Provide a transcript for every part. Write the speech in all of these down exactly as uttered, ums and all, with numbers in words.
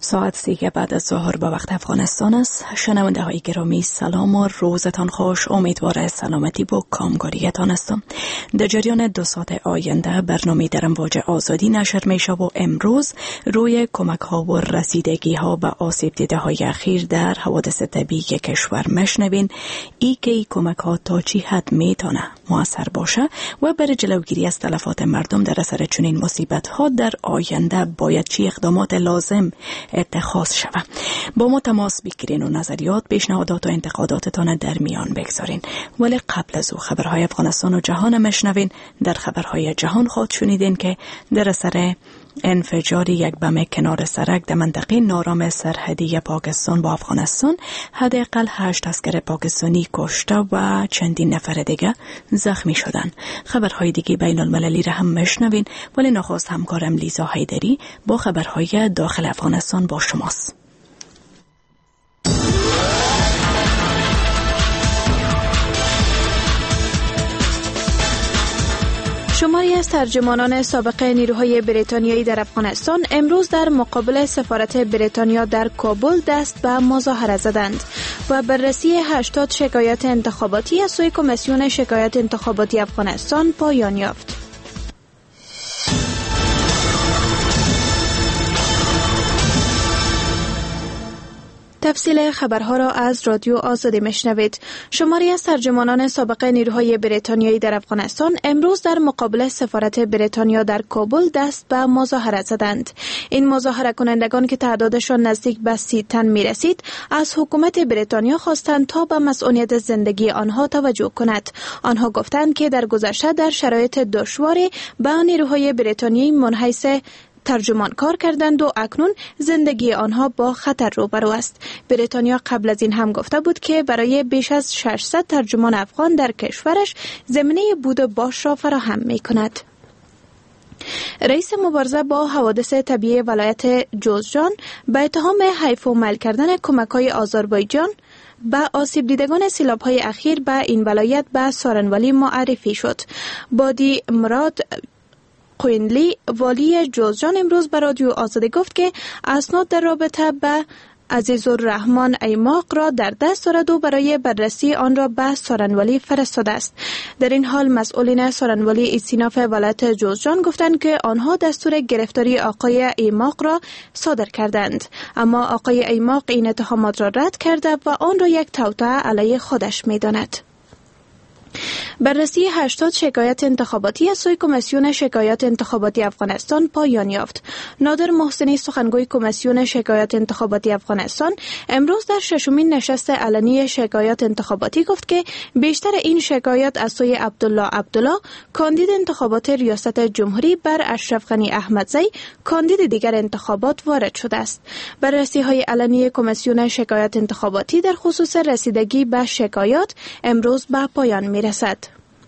ساعت سیگه بعد از ظهر به وقت افغانستان است. شنونده های گرامی سلام و روزتان خوش. امیدوار سلامتی با کامگاریتان هستم. در جریان دو ساعت آینده برنامه در امواج آزادی نشر می شود و امروز روی کمک ها و رسیدگی ها به آسیب دیده های اخیر در حوادث طبیعی کشور مشنوین. ای که ای کمک ها تا چی حد می تانه مؤثر باشه و برای جلوگیری از تلفات مردم در اثر چنین مصیبت ها در آینده باید چی اقدامات لازم اتخاذ شود. با ما تماس بگیرین و نظریات، پیشنهادات و انتقاداتتان در میان بگذارین. ولی قبل از او خبرهای افغانستان و جهان مشنوین. در خبرهای جهان خود شنیدین که در اثر انفجار یک بم کنار سرک در منطقه نارام سرحدی پاکستان با افغانستان حداقل هشت عسکر پاکستانی کشته و چندین نفر دیگه زخمی شدند. خبرهای دیگه بین المللی را هم مشنوین. ولی نخست همکارم لیزا حیدری با خبرهای داخل افغانستان با شماست. شماری از ترجمانان سابق نیروهای بریتانیایی در افغانستان امروز در مقابل سفارت بریتانیا در کابل دست به مظاهره زدند و بررسی هشتاد شکایت انتخاباتی از سوی کمیسیون شکایت انتخاباتی افغانستان پایان یافت. تفصیل خبرها را از رادیو آزادی میشنوید. شماری از ترجمانان سابق نیروهای بریتانیایی در افغانستان امروز در مقابل سفارت بریتانیا در کابل دست به مظاهره زدند. این مظاهره کنندگان که تعدادشان نزدیک به سی تن می رسید، از حکومت بریتانیا خواستند تا به مسئولیت زندگی آنها توجه کند. آنها گفتند که در گذشته در شرایط دشواری به نیروهای بریتانیایی منحیث ترجمان کار کردند و اکنون زندگی آنها با خطر روبرو است. بریتانیا قبل از این هم گفته بود که برای بیش از ششصد ترجمان افغان در کشورش زمینه بود و باش را فراهم می کند. رئیس مبارزه با حوادث طبیعی ولایت جوزجان به اتهام حیف و میل کردن کمک‌های آذربایجان به آسیب دیدگان سیلاب‌های اخیر به این ولایت به سارنوالی معرفی شد. بادی مراد قوینلی والی جوزجان امروز به رادیو آزادی گفت که اسناد در رابطه به عزیزالرحمن ایماق را در دست دارد و برای بررسی آن را به سارنوالی فرستاده است. در این حال مسئولین سارنوالی ایسیناف ولایت جوزجان گفتند که آنها دستور گرفتاری آقای ایماق را صادر کردند، اما آقای ایماق این اتهامات را رد کرده و آن را یک توطئه علیه خودش می‌داند. بررسی هشتاد شکایت انتخاباتی از سوی کمیسیون شکایت انتخاباتی افغانستان پایان یافت. نادر محسنی سخنگوی کمیسیون شکایت انتخاباتی افغانستان امروز در ششمین نشست علنی شکایت انتخاباتی گفت که بیشتر این شکایات از سوی عبدالله عبدالله کاندید انتخابات ریاست جمهوری بر اشرف غنی احمدزی کاندید دیگر انتخابات وارد شده است. بررسی های علنی کمیسیون شکایت انتخاباتی در خصوص رسیدگی به شکایات امروز به پایان می رسد.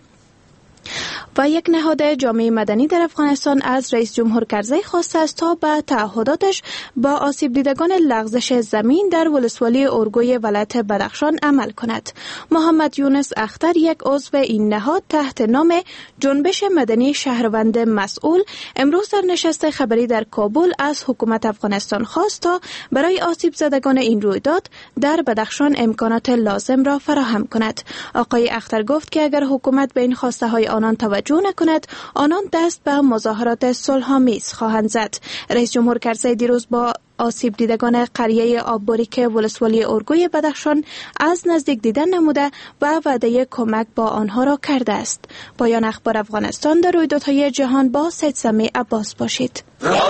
و یک نهاد جامعه مدنی در افغانستان از رئیس جمهور کرزی خواسته است تا به تعهداتش با آسیب دیدگان لغزش زمین در ولسوالی اورگوی ولایت بدخشان عمل کند. محمد یونس اختر، یک عضو این نهاد تحت نام جنبش مدنی شهروند مسئول، امروز در نشست خبری در کابل از حکومت افغانستان خواست تا برای آسیب زدگان این رویداد در بدخشان امکانات لازم را فراهم کند. آقای اختر گفت که اگر حکومت به این خواسته های آنان توجه نکند، آنان دست به مظاهرات صلح‌آمیز خواهند زد. رئیس جمهور کرزی دیروز با آسیب دیدگان قریه آب‌باریک ولسوالی اورگوی بدخشان از نزدیک دیدن نموده و وعده کمک با آنها را کرده است. پایان اخبار افغانستان. در رویدادهای جهان با سید سمی عباس باشید.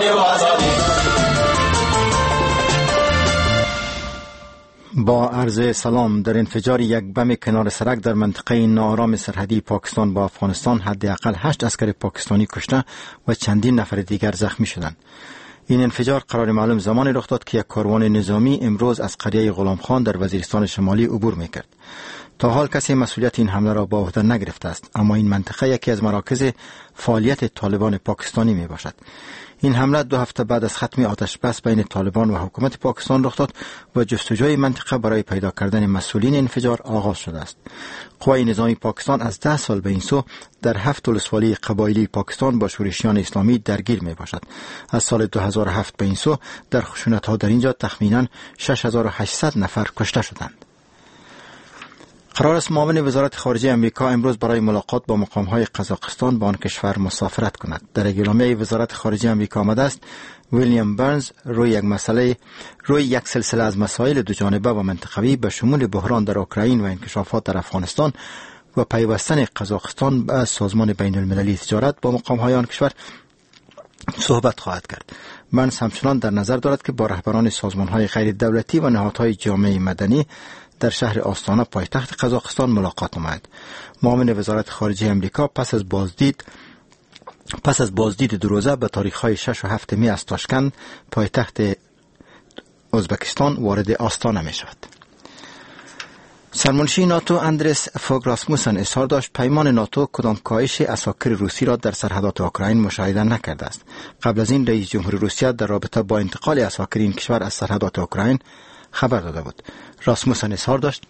با عرض سلام. در انفجار یک بم کنار سرک در منطقه ناآرام سرحدی پاکستان با افغانستان حداقل هشت عسکر پاکستانی کشته و چندین نفر دیگر زخمی شدند. این انفجار قرار معلوم زمانی رخ داد که یک کاروان نظامی امروز از قریه غلام خان در وزیرستان شمالی عبور میکرد. تا حال کسی مسئولیت این حمله را به عهده نگرفته است، اما این منطقه یکی از مراکز فعالیت طالبان پاکستانی می باشد. این حمله دو هفته بعد از ختم آتش بس بین طالبان و حکومت پاکستان رخ داد و جستجوی منطقه برای پیدا کردن مسئولین انفجار آغاز شده است. قوای نظامی پاکستان از ده سال به این سو در هفت ولسوالی قبایلی پاکستان با شورشیان اسلامی درگیر می باشد. از سال دو هزار و هفت به این سو در خشونت‌ها در اینجا تخمیناً شش هزار و هشتصد نفر کشته شدند. قرار است معاون وزارت خارجه امریکا امروز برای ملاقات با مقام‌های قزاقستان با آن کشور مسافرت کند. در اعلامیه وزارت خارجه امریکا آمده است ویلیام برنز روی یک مسئله روی یک سلسله از مسائل دو جانبه و منطقوی به شمول بحران در اوکراین و انکشافات در افغانستان و پیوستن قزاقستان به سازمان بین المللی تجارت با مقام‌های آن کشور صحبت خواهد کرد. برنز همچنان در نظر دارد که با رهبران سازمان‌های غیر دولتی و نهادهای جامعه مدنی در شهر آستانه پایتخت قزاقستان ملاقات نماید. معاون وزارت خارجه امریکا پس از بازدید پس از بازدید دو روزه به تاریخ‌های شش و هفت می از تاشکند پایتخت ازبکستان وارد آستانه می شود. سرمنشی ناتو اندرس فوگ راسموسن اظهار داشت پیمان ناتو کدام کاهش عساکر روسی را در سرحدات اوکراین مشاهده نکرده است. قبل از این رئیس جمهور روسیه در رابطه با انتقال عساکر این کشور از سرحدات اوکراین خبر داده بود. راسموسن اظهار داشت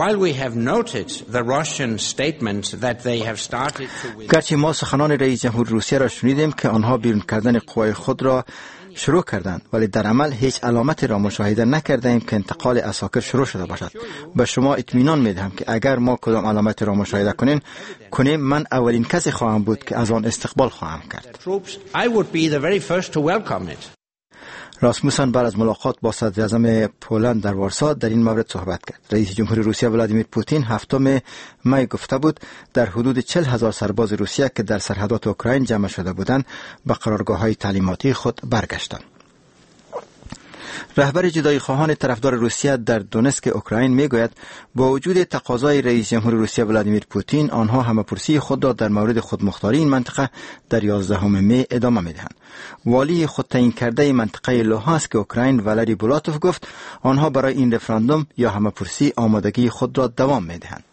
گرچه ما سخنان رئیس جمهور روسیه را شنیدیم که آنها بیرون کردن قوای خود را شروع کردند، ولی در عمل هیچ علامتی را مشاهده نکردیم که انتقال عساکر شروع شده باشد. به شما اطمینان میدهم که اگر ما کدام علامتی را مشاهده کنیم کنیم من اولین کسی خواهم بود که از آن استقبال خواهم کرد. راسموسن بعد از ملاقات با صدر اعظم پولند در وارسا در این مورد صحبت کرد. رئیس جمهور روسیه ولادیمیر پوتین هفتم می گفته بود در حدود چهل هزار سرباز روسیه که در سرحدات اوکراین جمع شده بودند به قرارگاه‌های تعلیماتی خود برگشتند. رهبر جدایی خواهان طرفدار روسیه در دونسک اوکراین میگوید با وجود تقاضای رئیس جمهور روسیه ولادیمیر پوتین آنها همه‌پرسی خود را در مورد خودمختاری این منطقه در یازدهم می ادامه میدهند. والی خود تعیین کرده منطقه لوهانسک اوکراین والری بولاتوف گفت آنها برای این رفراندوم یا همه‌پرسی آمادگی خود را دوام میدهند.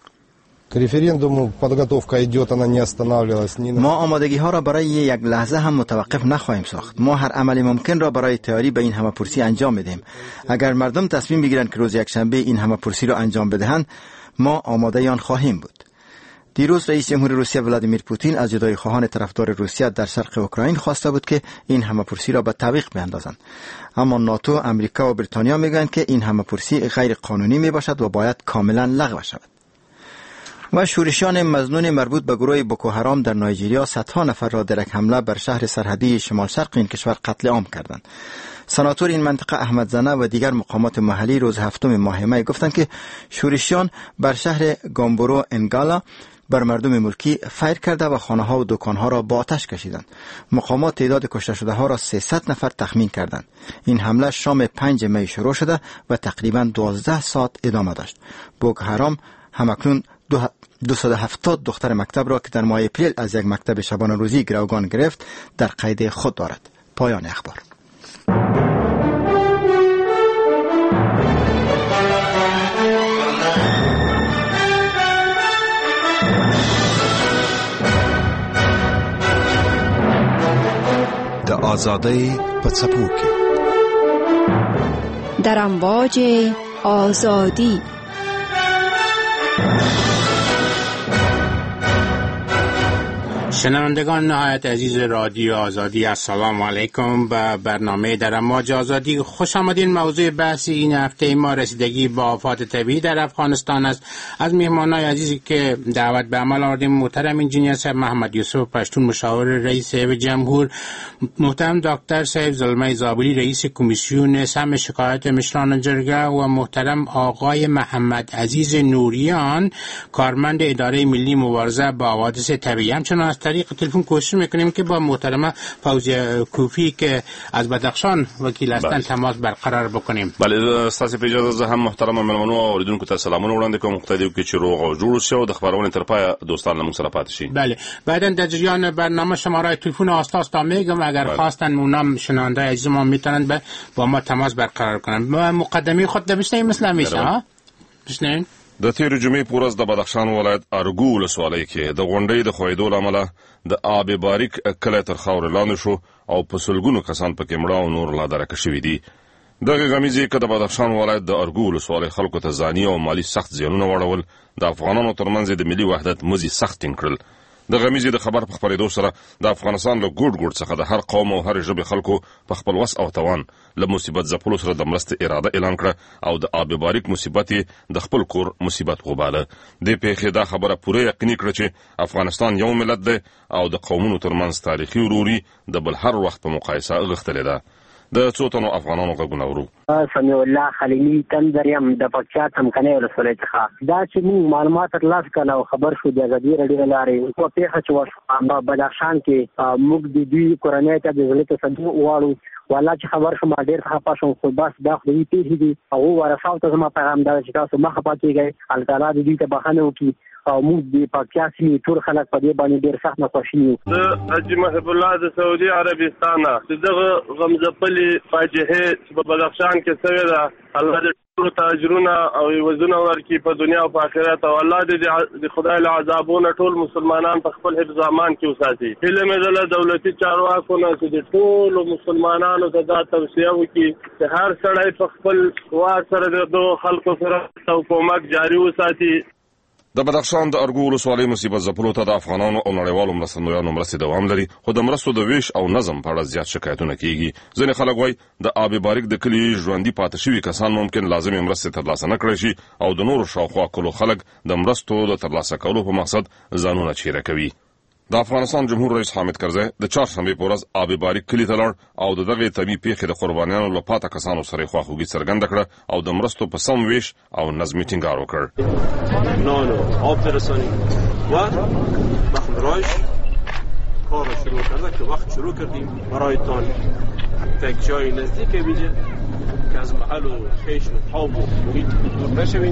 ما آمادگی ها را برای یک لحظه هم متوقف نخواهیم ساخت. ما هر عملی ممکن را برای تیاری به این همه‌پرسی انجام میدیم. اگر مردم تصمیم بگیرند که روز یکشنبه این همه‌پرسی را انجام بدهند ما آماده آن خواهیم بود. دیروز رئیس جمهور روسیه ولادیمیر پوتین از جدایی خواهان طرفدار روسیه در شرق اوکراین خواسته بود که این همه‌پرسی را به تعویق بیاندازند. اما ناتو، امریکا و بریتانیا میگویند که این همه‌پرسی غیر قانونی میباشد و باید کاملا لغو شود. و شورشیان مظنون مربوط به گروه بوکو حرام در نایجریا صدها نفر را در یک حمله بر شهر سرحدی شمال شرق این کشور قتل عام کردند. سناتور این منطقه احمد زنه و دیگر مقامات محلی روز هفتم ماه می گفتند که شورشیان بر شهر گامبورو انگالا بر مردم ملکی فیر کرده و خانه ها و دکان ها را با آتش کشیدند. مقامات تعداد کشته شده ها را سیصد نفر تخمین کردند. این حمله شام پنج می شروع شده و تقریبا دوازده ساعت ادامه داشت. بوکو حرام همکنون دویست و هفتاد دختر مکتب را که در ماه اپریل از یک مکتب شبانه روزی گروگان گرفت در قید خود دارد. پایان اخبار. د آزادی په څپو کې در امواج آزادی. شنوندگان نهایت عزیز رادیو آزادی، السلام علیکم. به برنامه در امواج آزادی خوش آمدین. موضوع بحثی این هفته ما رسیدگی با آفات طبیعی در افغانستان است. از مهمانای عزیزی که دعوت به عمل آوردیم محترم انجینیر صاحب محمد یوسف پشتون مشاور رئیس جمهور، محترم دکتر صاحب زلمه زابلی رئیس کمیسیون سم شکایت مشران جرگه و محترم آقای محمد عزیز نوریان کارمند اداره ملی مبارزه با حوادث طبیعی. همچنان از طریق تلفن کوشش میکنیم که با محترمه فوزیه کوفی که از بدخشان وکیل هستند تماس برقرار بکنیم. بله، استاد په اجازه زه هم محترم مېلمنو او اوریدونکو ته سلامونه وړاندې کوم. مقتدیو کې چې روغ او جوړ شو د خبرونې تر پای دوستان موږ سره پاتې شي. بله، بعداً در جریان برنامه شماره تلفن استاد تا میگم اگر بله. خواستن اونم شنونده عزیز ما میتونن به با ما تماس برقرار کنن. ما مقدمه خود دبشتیم مثل میشه ها بشنین. د تیر جمعې په ورځ د بدخشان ولایت ارګو ولسوالۍ کې د غونډۍ د خویدو له امله د آب باریک کلی تر خاورې لاندې شو او په سلګونو کسان پکې مړه او نور لا درکه شوي دي. دغه غمیزې که د بدخشان ولایت د ارګو ولسوالۍ خلکو ته ځاني او مالي سخت زیانونه واړول، د افغانانو ترمنځ د ملي وحدت مزي سخت ټینګ کړل. د غمیزې د خبر په خپرېدو سره د افغانستان له ګوټ ګوټ څخه د هر قوم او هر ژبې خلکو په خپل وس او توان له مصیبت ځپلو سره د مرستې اراده اعلان کړه او د آب باریک مصیبت د خپل کور مصیبت وباله. دې پیښې دا خبره پوره یقیني کړه چې افغانستان یو ملت دی او د قومونو ترمنځ تاریخي وروري د بل هر وخت په مقایسه غښتلې ده. د څو تنو افغانانو غږونه ورو. سمیع الله خلیلي تندریم د پکتیا څمکنۍ ولسوالۍ څخه. دا چې موږ معلومات ترلاسه کړل او خبر شو د ازادي راډیو له لارې په پیښه چې وشوه په بدخشان کې، موږ د دوی کورنۍ ته د زړه تسلیت وغواړو. والله چې خبر شوم ډېر خفه شوم، خو بس دا خو دوی پیښې دي او ورثاو ته زما پیغام دا چې تاسو مه خفه کېږئ، الله تعالی د دوی ته بښنه وکړي او موږ د پکتیا سیمې ټول خلک په دې باندې ډېر سخت ناخوښي یو. زه حاجي محب الله د سعودي عربستان د دغه غمځپلې فاجعې چې په بدخشان کې شوې ده، الله دې ټولو ته اجرونه او عوضونه ورکړي په دنیا او په آخرت، او الله دې د خدای له عذابونه ټول مسلمانان په خپل حفظ امان کې وساتي. هیله مې ده له دولتي چارواکو نه چې د ټولو مسلمانانو ته دا توصیه وکړي چې هر سړی په خپل واک سره د دغو خلکو سره کومک جاري وساتي. د بدخشان د ارګو ولسوالۍ مصیبت ځپلو ته د افغانانو او نړیوالو مرستندویانو مرستې دوام لري، خو د مرستو د ویش او نظم په اړه زیات شکایتونه کیږي. ځینې خلک وایي د آب باریک د کلي ژوندي پاتې شوي کسان ممکن لازمې مرستې ترلاسه نه کړی شي او د نورو شاوخوا کلو خلک د مرستو د ترلاسه کولو په مقصد ځانونه چیرې کوي. د افغانستان جمهور رئیس حامد کرزی د چهارشنبې په ورځ آب باریک کلي ته لاړ او د دغې طبیعي پیښې د قربانیانو له پاته کسانو سره یې خواخوږي څرګنده کړه او د مرستو په سم ویش او نظمي ټینګار وکړ. نان و آب برسانیم و مخمرایش کار را شروع کرده که وقت شروع کردیم برایتان تک جای نزدیک بیجه که از محل و خیش و خواب و محیط دور نشویم،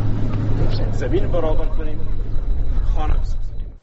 زمین برابر کنیم، خانه بسازیم.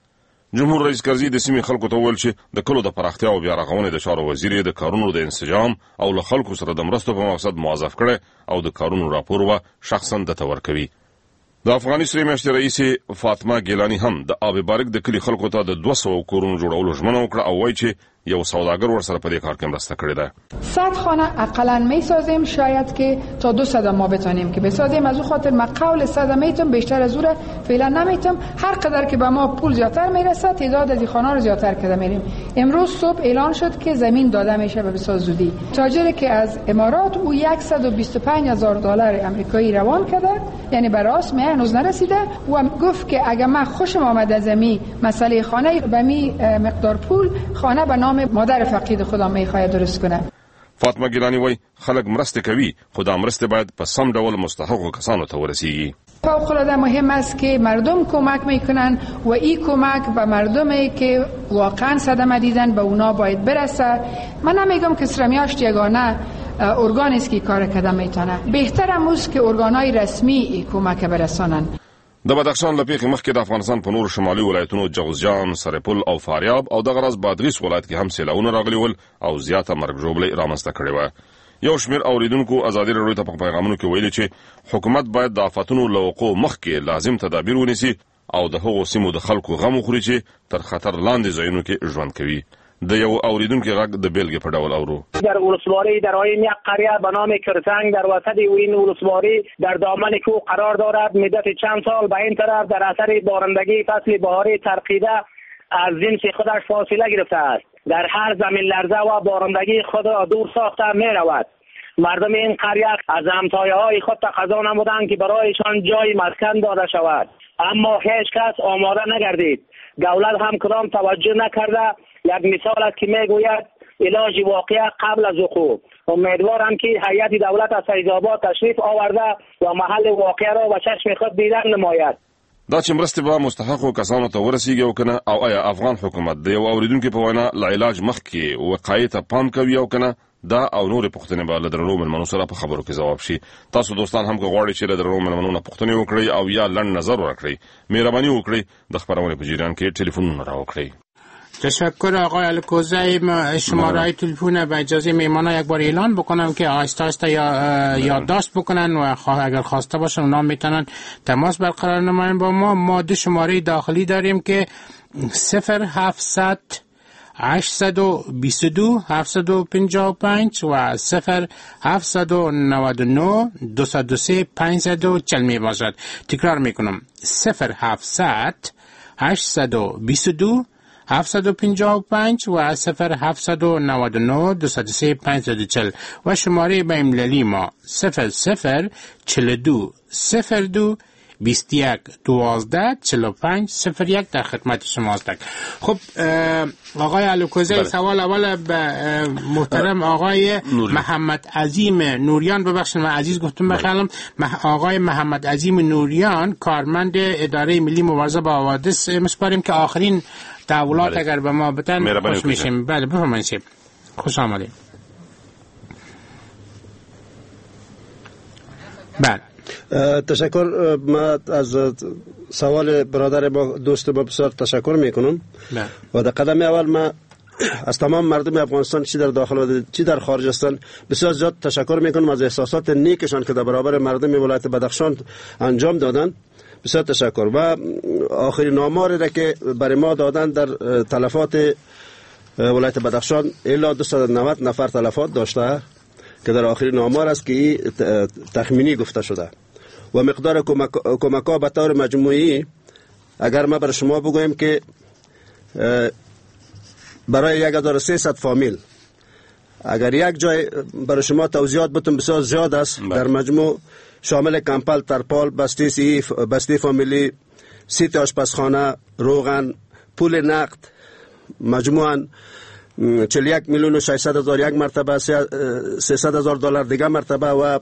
جمهور رئیس کرزي د سیمې خلکو ته وویل چې د کلو د پراختیا او بیا رغونې د چارو وزیر یې د کارونو د انسجام او له خلکو سره د مرستو په مقصد موظف کړی او د کارونو راپور و شخصا دته ورکوي. د افغاني سرې میاشتې رئیس فاطمه ګیلاني هم د آب باریک د کلي خلکو ته د دوه سوه کورونو جوړولو ژمنه وکړه او وایي چې یو سوداګر ورسره په دې کار کې مرسته کړې ده. صد خانه اقلا میسازیم، شاید که تا دو صد ما بتونیم که بسازیم. از اون خاطر ما قول صد میتونم، بیشتر از اون فعلا نمیتونم. هر قدر که به ما پول زیادتر میرسه تعداد از این خانه رو زیادتر کرده میریم. امروز صبح اعلان شد که زمین داده میشه به بساز زودی. تاجری که از امارات او صد و بیست و پنج هزار دلار آمریکایی روان کرده، یعنی به راست می هنوز نرسیده و گفت که اگه من خوشم آمد از می مسئله خانه به می مقدار پول خانه به نام مادر فقید خدا میخواد درست کنه. فاطمه ګیلاني وایي خلک مرسته کوي، خو دا مرسته باید په سم ډول مستحقو کسانو ته ورسیږي. فوق‌العاده مهم است که مردم کمک میکنن و این کمک به مردمی که واقعا صدمه دیدن به اونا باید برسه. من نمیگم که سرمیاشت یگانه ارگان است که کار کردن میتونه، بهتر امروز که ارگانهای رسمی کمک برسانن. د بدخشان له پیښې مخکې د افغانستان په نورو شمالي ولایتونو جوزجان، سرپل او فاریاب او دغه راز بادغیس ولایت کې هم سیلاونه راغلي ول او زیاته مرګ ژوبلې رامنځته کړې وه. یو شمېر اوریدونکو ازادي راډیو ته په پیغامونو کې ویلي چې حکومت باید د آفتونو له وقوع مخکې لازم تدابیر ونیسي او د هغو سیمو د خلکو غم وخوري چې تر خطر لاندې ځایونو کې ژوند کوي. د یو اوریدونکو غږ د بیلګې په ډول اورو. در ولسواری در آیین یک قریه به نام کرتنگ در وسط این ولسواری در دامن کوه قرار دارد. مدت چند سال به این طرف در اثر بارندگی فصل بهاری ترقیده از جنس خودش فاصله گرفته است. در هر زمین لرزه و بارندگی خود را دور ساخته می رود. مردم این قریه از همسایه های خود تقاضا نمودند که برایشان جای مسکن داده شود، اما هیچ کس آماده نگردید. دولت هم کدام توجه نکرده. یک مثال است که میگوید علاج واقعه قبل از وقوع. امیدوارم که هیئت دولت از فیض‌آباد تشریف آورده و محل واقعه را به چشم خود دیدن نماید. دا چې مرستې به مستحقو کسانو ته ورسیږي او کنه، او آیا افغان حکومت د یو اوریدونکو په وینا له علاج مخکې وقایې ته پام کوي او کنه، دا او نورې پوښتنې به له درنو مېلمنو سره په خبرو کې ځواب شي. تاسو دوستان هم که غواړئ چې له درنو مېلمنو نه پوښتنې وکړئ او یا لنډ نظر ورکړئ، مهرباني وکړئ د خپرونې په جریان کې ټلیفونونه راوکړئ. تشکر آقای الکوزی. شماره تلفن به اجازه میمانا یک بار اعلان بکنم که آهسته آهسته یا یادداشت بکنن و اگر خواسته باشن اونا میتونن تماس برقرار نماین با ما. ما دو شماره داخلی داریم که صفر هفتصد هشتصد و بیست و دو هفتصد و پنجاه و پنج و صفر هفتصد و نود و نه دویست و سه پانصد و چهل می باشد. تکرار می کنم صفر هفتصد هشتصد و بیست و دو هفتصد و پنجاه و پنج و صفر هفتصد و نود و نه دویست و سه پانصد و چهل و شماره بین المللی ما صفر صفر چهل و دو صفر دو بیست و یک دوازده چهل و پنج صفر یک در خدمت شما هستم. خب آقای الوکوزی، سوال اول به محترم آقای نوری. محمد عظیم نوریان، ببخشید من عزیز گفتم بخیالم، آقای محمد عظیم نوریان کارمند اداره ملی مبارزه با حوادث میسپاریم که آخرین تحولات اگر به ما بدن خوش میشیم. بله بفرمایید. خوش آمدید. بله تشکر. ما از سوال برادر ما دوست ما بسیار تشکر میکنم و در قدم اول ما از تمام مردم افغانستان چی در داخل و چی در خارج هستند بسیار زیاد تشکر میکنم از احساسات نیکشان که در برابر مردم ولایت بدخشان انجام دادن. بسیار تشکر. و آخرین آماری را که برای ما دادن در تلفات ولایت بدخشان الا دویست و نود نفر تلفات داشته که در آخرین آمار است که تخمینی گفته شده و مقدار کمک ها به طور مجموعی اگر ما برای شما بگویم که برای یک هزار و سیصد فامیل اگر یک جای برای شما توضیحات بتون بسیار زیاد است در مجموع شامل کمپل، ترپال، بسته سی بسته فامیلی، سیت آشپزخانه، روغن، پول نقد مجموعاً چهل و یک میلیون و ششصد هزار یک مرتبه، سیصد هزار دلار دیگه مرتبه و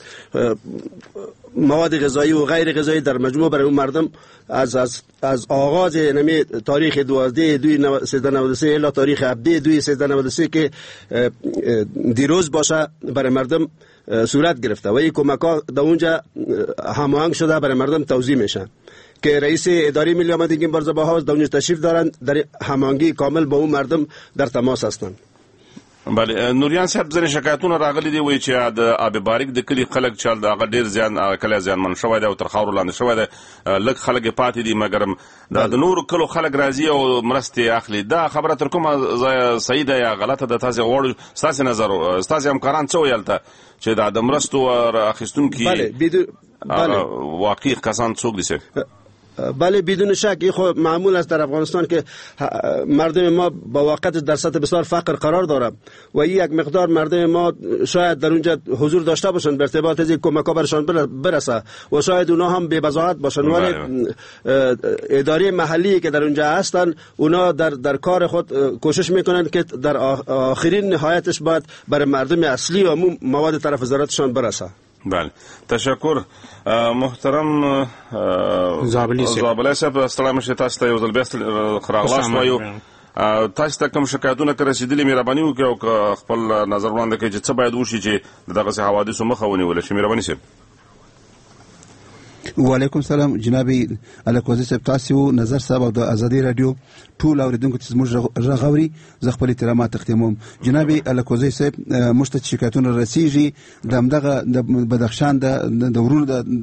مواد غذایی و غیر غذایی در مجموع برای اون مردم از از از آغاز نمی تاریخ دوازده دوی سیزده نود و سه الی تاریخ هفده دوی سیزده نود و سه که دیروز باشه برای مردم صورت گرفته و این کمک ها در اونجا هماهنگ شده برای مردم توزیع میشن که رئیس اداره ملی آمادگی مبارزه با حوادث در اونجا تشریف دارن، در هماهنگی کامل با اون مردم در تماس هستند. بله نوریان صاحب زره شکایتونه راغلي دي وایي چې د آب باریک د کلی خلک چې هغه ډیر زیان کله زیانمن شوی دی او تر خاورو لاندې شوی دی، لږ خلک یې پاتې دي مګر د نورو کلو خلک راځي او مرستې اخلي. دا خبره تر کومه ځایه صحیح ده یا غلطه ده؟ تاسې غواړو ستاسې نظر ستاسې همکاران څه ویل ته چې دا د مرستو اخیستونکي واقعي کسان څوک دي؟ بله بدون شک این خود معمول است در افغانستان که مردم ما با واقعیت در سطح بسیار فقر قرار داره و این یک مقدار مردم ما شاید در اونجا حضور داشته باشند به ارتباط از کمک ها برشان برسه و شاید اونا هم بی بضاعت باشند، ولی اداره محلی که در اونجا هستن اونا در در کار خود کوشش میکنند که در آخرین نهایتش باید برای مردم اصلی و مواد طرف وزارتشان برسه. بله تشکر. محترم زابلی صاحب ستړی مشه تاسو ته یو ځل بیا راغلاست وایو تاسو ته کوم شکایتونه که رسیدلي مهرباني وکړئ او خپل نظر وړاندې کړئ چې څه باید وشي چې د دغسې حوادثو مخه ونیوله شي. مهرباني صاحب. وعلیکم سلام جناب الکوزی صاحب، تاسو نظر صاحب او د ازادي رادیو ټول اوریدونکو ته زموږ غږ اوري زه خپل احترامات تقدیموم. جناب الکوزی صاحب موږ ته شکایتونه رسیږي د همدغه د بدخشان د ورونو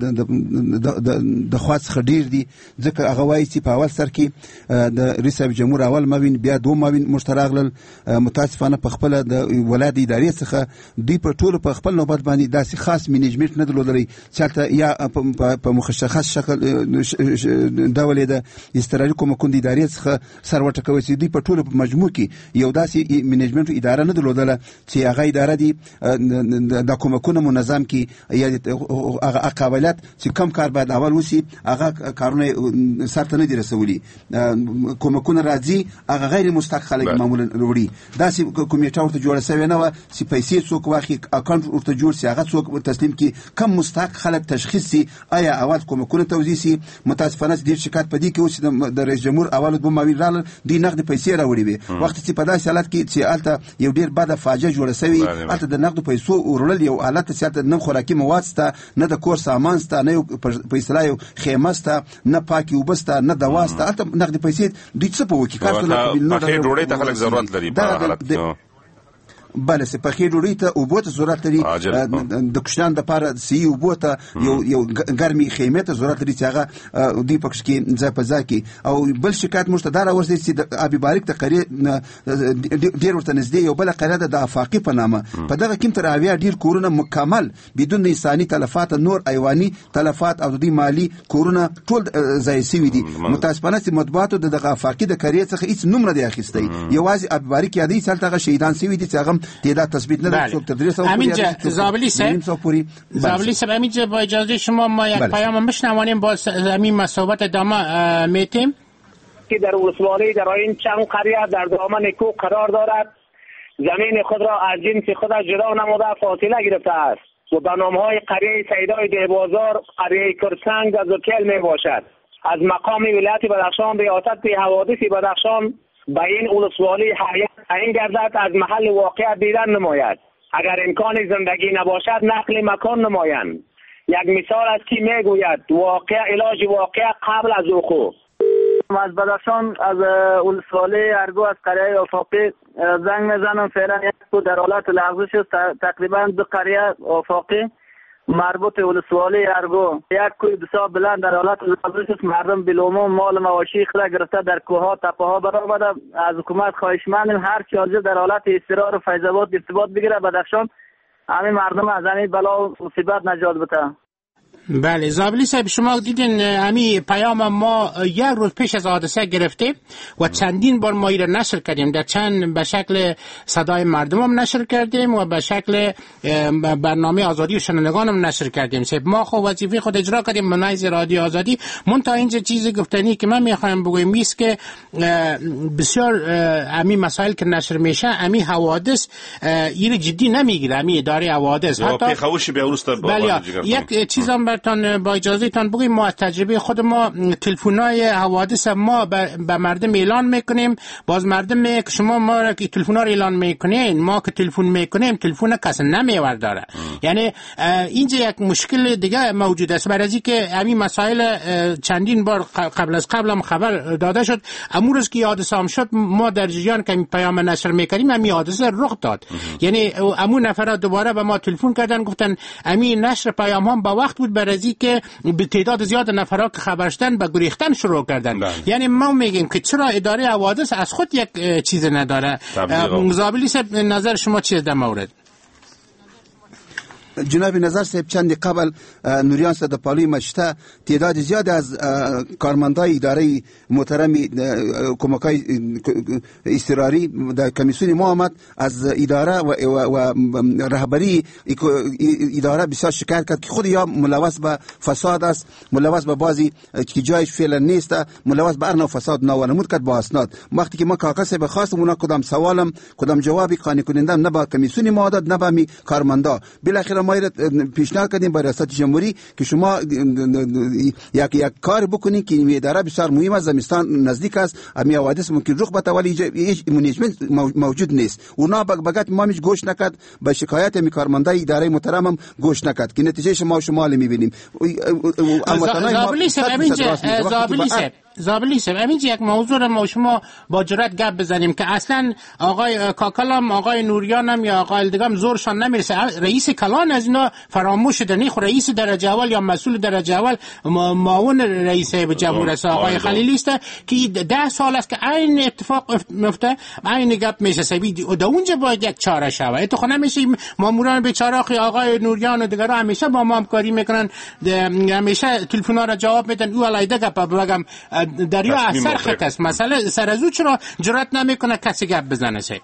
د خوا څخه ډیر دي، ځکه هغه وایي چې په اول سر کې د رئیس جمهور اول ماوین بیا دوه ماوین موږ ته راغلل. متاسفانه په خپله د ولایت ادارې څخه دوی په ټولو په خپل نوبت باندې داسې خاص مینجمنټ نه درلودلی چې هلته یا په مشخص شکل ډول د استرالي کومکونو د ادارې څخه سر ورټکوي چې دوی په ټولو په مجموع کې یو داسې منیجمنټ اداره نه درلودله چې هغه اداره دي د کومکونو منظم کړي یا هغه قابلیت چې کم کار باید اول وشي هغه کارونه سر ته نه دي رسولي. کومکونه راځي هغه غیر مستحق خلک معمولا وروړي، داسې کمیټه ورته جوړه شوې نه وه چې پیسې څوک واخلي، اکاونټ ورته جوړ شي، هغه څوک تسلیم کړي، کم مستحق خلک تشخیص شي آیا اول کومکونه توزیع شي. متاسفانه ډېر شکایت په دې کې اوس د رئیس جمهور اول دوه ماوین راغلل دوی نقد پیسې راوړي وي، وخت چې په داسې حالت کې چې هلته یو ډېر بده فاجعه جوړه شوې، هلته د نقدو پیسو وروړل یو حالت چې هلته نه خوراکي مواد شته، نه د کور سامان شته، نه یو په اصطلاح یو خیمه شته، نه پاکې اوبه شته، نه دوا شته، هلته نقد پیسې دوی څه په وکړي؟ پخې ډوډۍ ته خلک ضرورت لري په حالت بله سپخې ډوډۍ ته اوبو ته ضرورت لري، د کوچنیانو دپاره صحي اوبو ته یو یو ګرمې خیمې ته ضرورت لري چې هغه دوی پکښ کې ځای په ځای کړي. او بل شکایت موږ ته دا راورسېد چې د ابي بارک د قریې ډېر ورته نږدې یو بله قریه ده د افاقي په نامه، په دغه کې هم تر اویا ډېر کورونه مکمل بدون انساني تلفات، نور حیواني تلفات او د دوی مالي کورونه ټول ضایع شوي دي. متاسفانه چې مطبوعاتو د دغه افاقي د قریې څخه هېڅ نوم نه دی اخیستی، یوازې ابي بارک یادوي چې هلته هغه شهیدان شوي دي چې هغه تعداد تثبیت نه ده. څوک تر درې سوه پورې زابلی صاحب زابلی صاحب همینجا با اجازه شما ما یک پیام بشنوانیم باز همین مسابقت ادامه میتیم که در ولسوالی در این چند قریه در دامن کوه قرار دارد، زمین خود را از جنس خود جدا نموده فاصله گرفته است و به نامهای قریه سیدای دهبازار، قریه کرسنگ و زوکل می باشد. از مقام ولایت بدخشان ریاست حوادث بدخشان به این ولسوالی تعیین گردد از محل واقعیت دیدن نماید. اگر امکان زندگی نباشد نقل مکان نمایند. یک مثال است که میگوید واقع علاج واقع قبل از وقوع. از بدخشان از ولسوالی ارگو از قریه افاقی زنگ میزنم. فعلا یک کو در حالت لغزش است، تقریبا دو قریه افاقی مربوط ولسوالی ارگو یک کوی بسیار بلند در حالت لغزش است. مردم بالعموم مال مواشی خود گرفته در کوهها تپه‌ها برآمده. از حکومت خواهشمندیم هر چی حاضر در حالت اضطرار و فیض‌آباد ارتباط بگیره بدخشان، همین مردم از این بلا و مصیبت نجات بده. بله زابلی صاحب شما دیدین امی پیام ما یک روز پیش از حادثه گرفتیم و چندین بار ما ایره نشر کردیم، در چند به شکل صدای مردم هم نشر کردیم و به شکل برنامه آزادی و شنوندگان هم نشر کردیم. صاحب ما خب وظیفه خود اجرا کردیم منایز رادیو آزادی. منتها اینجا چیزی گفتنی که من میخوایم بگویم میست که بسیار امی مسائل که نشر میشه امی حوادث ایره جدی نمیگیره، امی اداره حوادث حتی خوش به اروستا بله یک چیزام براتون با اجازه تان بگیم ما از تجربه خود ما تلفن‌های حوادث ما به مردم اعلان میکنیم، باز مردم میگه که شما ما را که تلفن رو اعلان میکنین ما که تلفن میکنیم تلفن کس نمیورداره. یعنی اینجا یک مشکل دیگه موجود است، برای از اینکه همین مسائل چندین بار قبل از قبل هم خبر داده شد. امروز روز که حادثه هم شد ما در جریان که پیام نشر میکنیم همین حادثه رخ داد. یعنی امون نفرات دوباره به ما تلفن کردن گفتن همین نشر پیام هم با وقت بود، برای که به تعداد زیاد نفرات که خبر شدن به گریختن شروع کردن. یعنی ما میگیم که چرا اداره حوادث از خود یک چیز نداره. زابلی صاحب نظر شما چیه در مورد؟ جناب نظر صاحب چند قبل نوریان صد پالوی مشته تعداد زیاد از کارمندای اداره محترم کمکای اضطراری در کمیسیون ما آمد از اداره و, و رهبری اداره بسیار شکایت کرد که خود یا ملوث به فساد است، ملوث به بازی که جایش فعلا نیست، ملوث به ارنا فساد نوانمود کرد با اسناد. وقتی که ما کاکا صاحب خواستم اونا کدام سوالم کدام جوابی قانع کننده نه با کمیسیون ما داد نه با می کارمندا. بالاخره ما پیشنهاد کردیم با ریاست جمهوری که شما یک یک کار بکنید که این اداره بسیار مهم است، زمستان نزدیک است، امی حوادث ممکن رخ بده ولی هیچ منیجمنت موجود نیست. اونا بگات ما میش گوش نکرد، به شکایت می کارمندای اداره محترم هم گوش نکرد که نتیجه شما شما میبینیم. زابلی صاحب زابلی صاحب همینجا یک موضوع را ما شما با جرأت گپ بزنیم که اصلا آقای کاکلام آقای نوریانم یا آقای دیگم زورشان نمیرسه. رئیس کلان از اینا فراموش شده، نه رئیس درجه اول یا مسئول درجه اول معاون رئیس جمهور است آقای خلیلی است که ده سال است که این اتفاق میفته، این گپ میشه سبید و اونجا باید یک چاره شود. تو خونه میشه ماموران بیچاره آقای نوریان و دیگران همیشه با ما همکاری میکنن، همیشه تلفن‌ها را جواب میدن. او علیده گپ بگم دریا اثر خط است. مثلا سر از او چرا جرأت نمیکنه کسی گپ بزنه؟ سه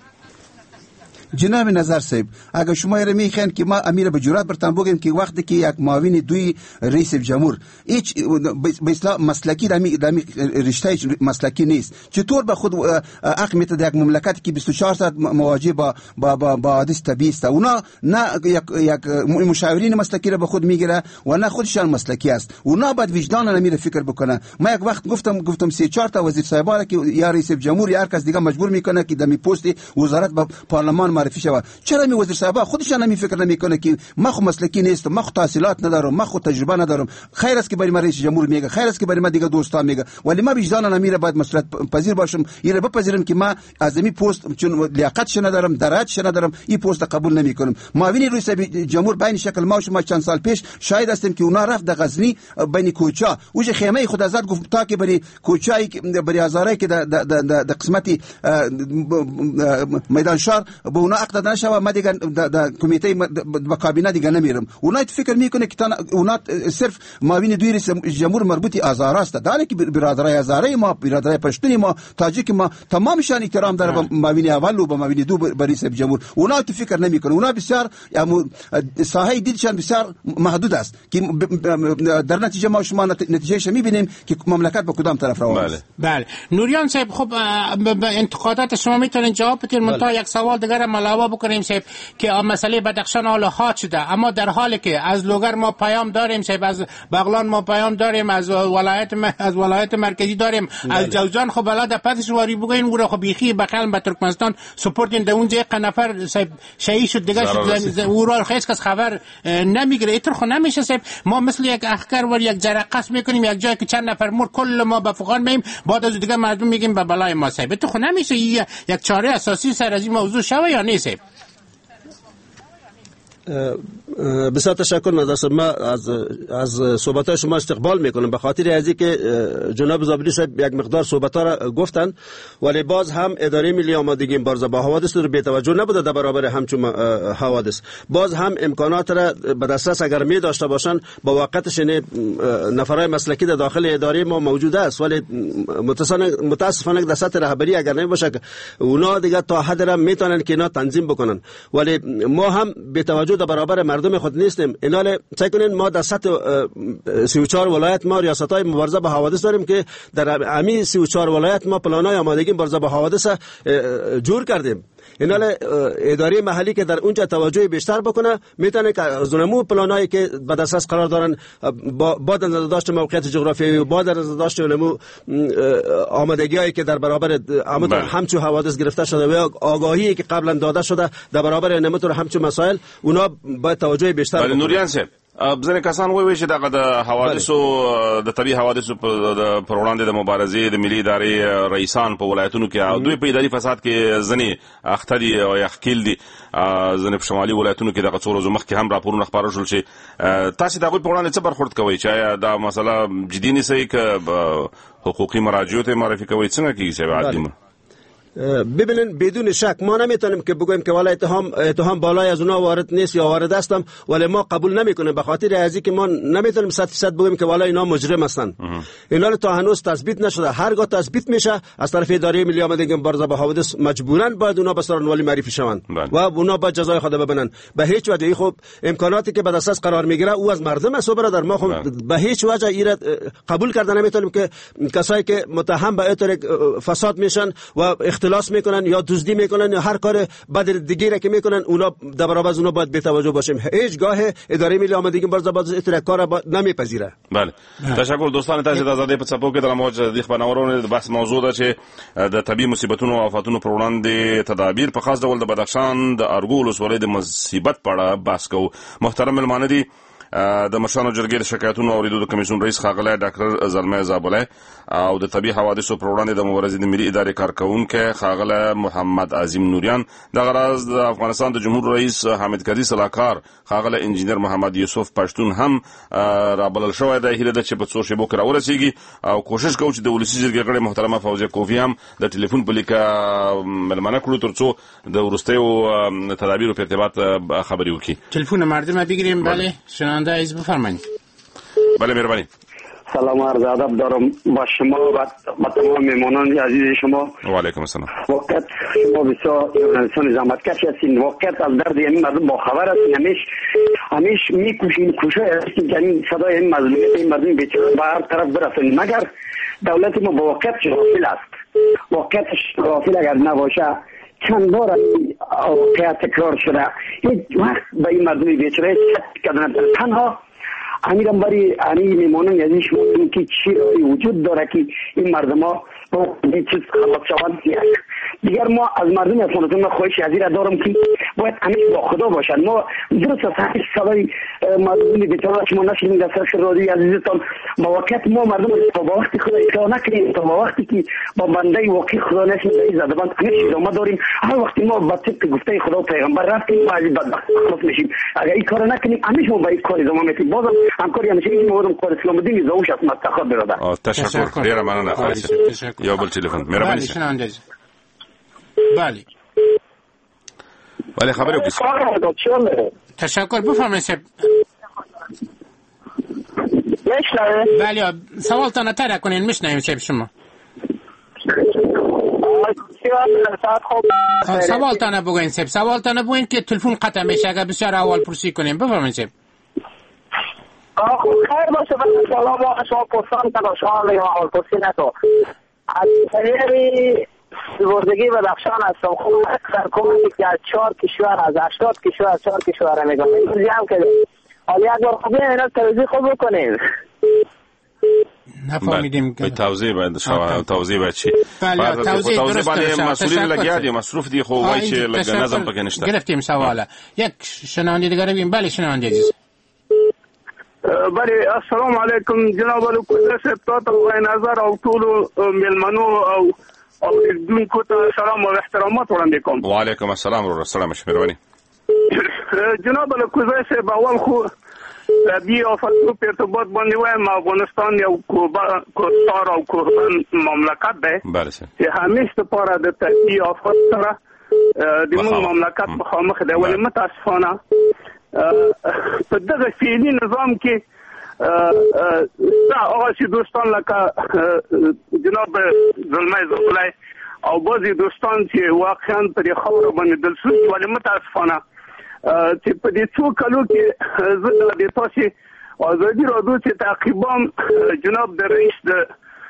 جناب نظر صاحب اگر شما یې میخواین که ما امیر به جرأت برتان بگیم که وقتی که یک معاون دوی رئیس جمهور هیچ به اصطلاح مسلکی دمی دمی رشته مسلکی نیست، چطور به خود حق میده در یک مملکتی که بیست و چهار ساعت مواجه با با با, با حادث طبیعی است؟ اونا نه یک یک مشاورین مسلکی را به خود میگیره و نه خودشان مسلکی است. اونا باید وجدان امیر فکر بکنه. ما یک وقت گفتم گفتم سه چهار تا وزیر صاحبان که یا رئیس جمهور یا هر کس دیگه مجبور میکنه که دمی پست وزارت به پارلمان معرفی شود. چرا می وزیر صاحب خودشان نمی فکر نمیکنه که ما خو مسلکی نیستم، ما خو تحصیلات ندارم، ما خو تجربه ندارم، خیر است که برای ما رئیس جمهور میگه، خیر است که برای ما دیگه دوستان میگه، ولی ما وجدان نمیره باید مسئولیت پذیر باشم، یه بپذیرم که ما از این پست چون لیاقتش ندارم، درجهش ندارم، این پست قبول نمیکنم. معاون رئیس جمهور بین شکل ما و شما چند سال پیش شاید هستیم که اونا رفت در غزنی بین کوچا اوج خیمه خود ازت گفت تا که برای کوچایی برای هزاره که در در قسمتی میدان شهر به اونا عقد نشه، ما دیگه در کمیته با کابینه دیگه نمیرم. اونا فکر میکنه که اونا صرف معاون دوی رئیس جمهور مربوطی هزاره است، در که برادرای هزاره ما، برادرای پشتونی ما، تاجیک ما تمامشان احترام داره به معاون اول و به معاون دو به رئیس جمهور. اونا فکر نمیکنه، اونا بسیار ساحه دیدشان بسیار محدود است که در نتیجه ما شما نتیجهش میبینیم که مملکت به کدام طرف روان است. بله نوریان صاحب، خب به انتقادات شما میتونین جواب بدید. من تا یک سوال دیگر علاوه بکنیم صاحب که مسئله بدخشان حالا حاد شده، اما در حالی که از لوگر ما پیام داریم صاحب، از بغلان ما پیام داریم، از ولایت م... از ولایت مرکزی داریم، بله. از جوزجان خب بالا پسش واری بگین او را خب بیخی بخل به ترکمنستان سپورتین در اونجا یک نفر صاحب شهید شد دیگه شد، او را هیچ کس خبر نمیگیره. اینطور خو نمیشه صاحب. ما مثل یک احکر و یک جرقه میکنیم یک جایی که چند نفر مر کل ما به فقان میم، بعد از دیگه مردم میگیم به بلای ما صاحب. تو خو نمیشه یک چاره اساسی سر از این موضوع شوه یا نیست؟ بسیار تشکر نظر صاحب. ما از از صحبت‌های شما استقبال میکنم به خاطر ازی که جناب زابلی صاحب یک مقدار صحبت‌ها را گفتن، ولی باز هم اداره ملی آمادگی مبارزه با حوادث رو بی توجه نبوده در برابر همچون حوادث. باز هم امکانات را به دسترس اگر می داشته باشن با وقتش نفرای مسلکی در داخل اداره ما موجود است، ولی متاسفانه در سطح رهبری اگر نمی باشه اونا دیگه تا حد را میتونن که اینا تنظیم بکنن، ولی ما هم بی توجه در برابر مردم خود نیستیم. اینال چه کنین ما در سطح سی و چهار ولایت ما ریاست‌های مبارزه با حوادث داریم که در همین سی و چهار ولایت ما پلان‌های آمادگی مبارزه با حوادث جور کردیم. اینال اداره محلی که در اونجا توجه بیشتر بکنه میتونه که از نمو پلانایی که به دسترس قرار دارن با با داشت موقعیت جغرافیایی و با داشت نمو آمادگی‌هایی که در برابر همچو حوادث گرفته شده و آگاهی که قبلا داده شده در برابر نمو همچو مسائل اونا با توجه بیشتر بکنه. نوریان صاحب ځنې کسان وایي چې دغه د حوادثو د طبي حوادثو پر وړاندې د مبارزې د ملي ادارې رئیسان په ولایتونو کې دوی په اداري فساد کې ځنې اخته دي او یا ښکیل دي، ځنې په شمالي ولایتونو کې دغه څو ورځو مخکې هم راپورونه خپاره شول چې تاسې د هغوی په وړاندې څه برخورد کوئ چې آیا دا مسله جدي نیسئ که حقوقي مراجعو ته معرفي کوئ؟ څنګه کېږي صاحب عدلي؟ ببینن بدون شک ما نمیتونیم که بگویم که والا اتهام اتهام بالای از اونها وارد نیست یا وارد هستم، ولی ما قبول نمیکنیم به خاطر ازی که ما نمیتونیم صد درصد بگویم که والا اینا مجرم هستن. اینا تا هنوز تثبیت نشده. هرگاه تثبیت میشه از طرف اداره ملی آمادگی مبارزه با حوادث مجبوراً باید اونا به سرانولی معرفی شوند و اونا باید جزای خود ببینن. به هیچ وجه خب امکاناتی که به دسترس قرار میگیره او از مردم است برادر. ما خب به هیچ وجه ایراد قبول کردن نمیتونیم که کسایی که متهم به اطلاع فساد میشن و اختلاس میکنن یا دزدی میکنن یا هر کار بد دیگه را که میکنن اونا در برابر از اونا باید بی‌توجه باشیم. هیچگاه اداره ملی آمادگی مبارزه با اطلاع کار نمیپذیره. بله تشکر دوستان تاسو د آزادۍ په څپو کې د موج د خبرونو د بحث موضوع ده چې د طبي مصیبتونو او آفاتونو پر وړاندې تدابیر په خاص ډول د بدخشان د ارګو ولسوالۍ د مصیبت په اړه بحث کوو. محترم ملمانه دي د مشرانو جرګې د شکایتونو اوریدو د کمیسیون رئیس ښاغلی ډاکټر زلمی زابلی او د طبي حوادثو پر وړاندې د مبارزې د ملي ادارې کارکوونکی ښاغلی محمد عظیم نوریان، دغه راز د افغانستان د جمهور رئیس حامد کرزي سلاکار ښاغلی انجینر محمد یوسف پښتون هم رابلل شوی دی. هیله ده چې په څو شېبو کې راورسېږي او کوشش کوو چې د ولسي جرګې غړې محترمه فوزیه کوفي هم د ټلیفون په لیکه ملمنه کړو تر څو د وروستیو تدابیرو په ارتباط خبرې وکړي. تلفن مردم بگیریم. بله شنونده عزیز بفرمایید. بله مهربانی. سلام عرض ادب دارم با شما و با تمام مهمانان عزیز شما. و علیکم السلام. وقت شما بسیار انسان زحمتکش هستین، وقت از درد این مردم با خبر هستین، همیش همیش میکوشین کوشش هستین که این صدای این مظلومیت این مردم بیچاره به هر طرف برسن، مگر دولت ما با وقت غافل است. وقتش غافل اگر نباشه چند بار واقعیت تکرار شده، هیچ وقت به این مردم بیچاره کردن. تنها امیرم بری انی میمونن یعنی شما که چی وجود داره که این مردم ها با این چیز خلاص شوند. دیگر ما از مردم افغانستان خواهش عزیز دارم که باید همیشه با خدا باشد. ما درست است همیشه صدای مردم بیچاره شما نشنیم در سرش رادیوی عزیزتان با واقعیت ما مردم تا با وقتی خدا اصلاح نکنیم، تا با وقتی که با بنده واقعی خدا نشنیم در این زدبان همیشه ادامه داریم. هر وقتی ما با طبق گفته خدا و پیغمبر رفتیم ما از این بدبخت خلاص میشیم. اگر این کار نکنیم همیشه ما با این کار ادامه میدیم. بازم همکاری همیشه این مورد کار اسلام الدین زاوش است مفتخر برادر. تشکر. ډیره مننه خالص. یو بل ټلیفون مهرباني. بله بله خبر وکړئ. تشکر. بفرمایید صاحب. بله سوالتان تر کنین میشنویم صاحب شما. سوالتان بگوین صاحب. سوالتان بگوین که تلفن قطع میشه اگر بسیار اول پرسی کنیم. بفرمایید صاحب. خیر باشه. سلام آقا شما پرسان کنم شما میگم اول پرسی نکن. از طریق سپردگی بدخشان هستم. خب اکثر کمکی که از چهار کشور از هشتاد کشور از چهار کشور میگم این هم که حالی اگر خوبی اینا توضیح خوب بکنید. نفهمیدیم به توضیح باید شما توضیح باید چی؟ بله توضیح درست باید مسئولین لگیا دی مصروف دی خو وای چې لګ نظم پکې نشته. گرفتیم سواله. یک شنونده دیگه رو ببین. بله شنونده عزیز. بله السلام علیکم جناب الکوزه صاحب ته وای نظر او ټول ملمنو او اوریدونکو ته سلام او احترامات وړاندې کوم. وعلیکم السلام ورحمت الله مهرباني. جناب الکوزه صاحب اول خو بی افاتو په ارتباط باندې وایم افغانستان یو کوستار او کوربان مملکت دی. بله سر. چې همیشه لپاره د تبعی افات سره د موږ مملکت مخامخ دی. ولې متاسفانه په دغه فعلي نظام کې دا هغه دوستان لکه جناب زلمه زغلی او بعضې دوستان چې واقعا په دې خاوره باندې دلسوز ولې متاسفانه چې په دې څو کلو کې زه د تاسې ازادي راډیو چې تعقیبام جناب د رئیس د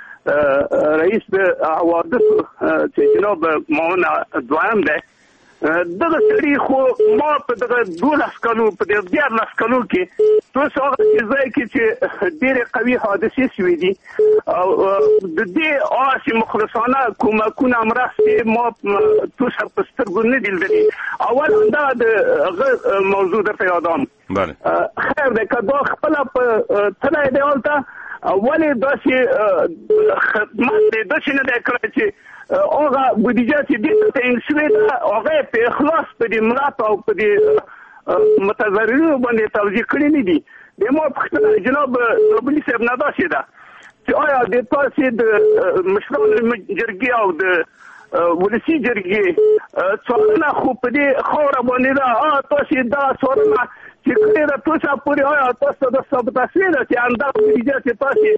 رئیس د حوادثو چې جناب معاون دویم دی دغه سړي خو ما په دغه دولس کلو په دې دیارلس کلو کې توس هغه ځای کې چې ډېرې قوي حادثې شوي دي او د دې آسې مخلصانه کومکونه مرستې ما توس په سترګو نه دي لیدلي. اول همدغه د هغه موضوع درته یادوم. خیر دی که دا خپله په تلی دی هلته ولې داسې خدمت دی داسې نه دی کړی چې هغه بودیجه چې دې ته تعین شوې ده هغه په اخلاص په دې ملت او په دې متضررینو باندې توزیع کړي نه دي. د ما پوښتنه جناب ربلي صاحب نه داسې ده چې آیا د تاسې د مشرانو جرګې او د ولسي جرګې څارنه خو په دې خاوره باندې ده تاسې دا څارنه چې کړې ده توسه پورې آیا تاسو ته د ثابته شوې ده چې همدغه بودیجه چې تاسې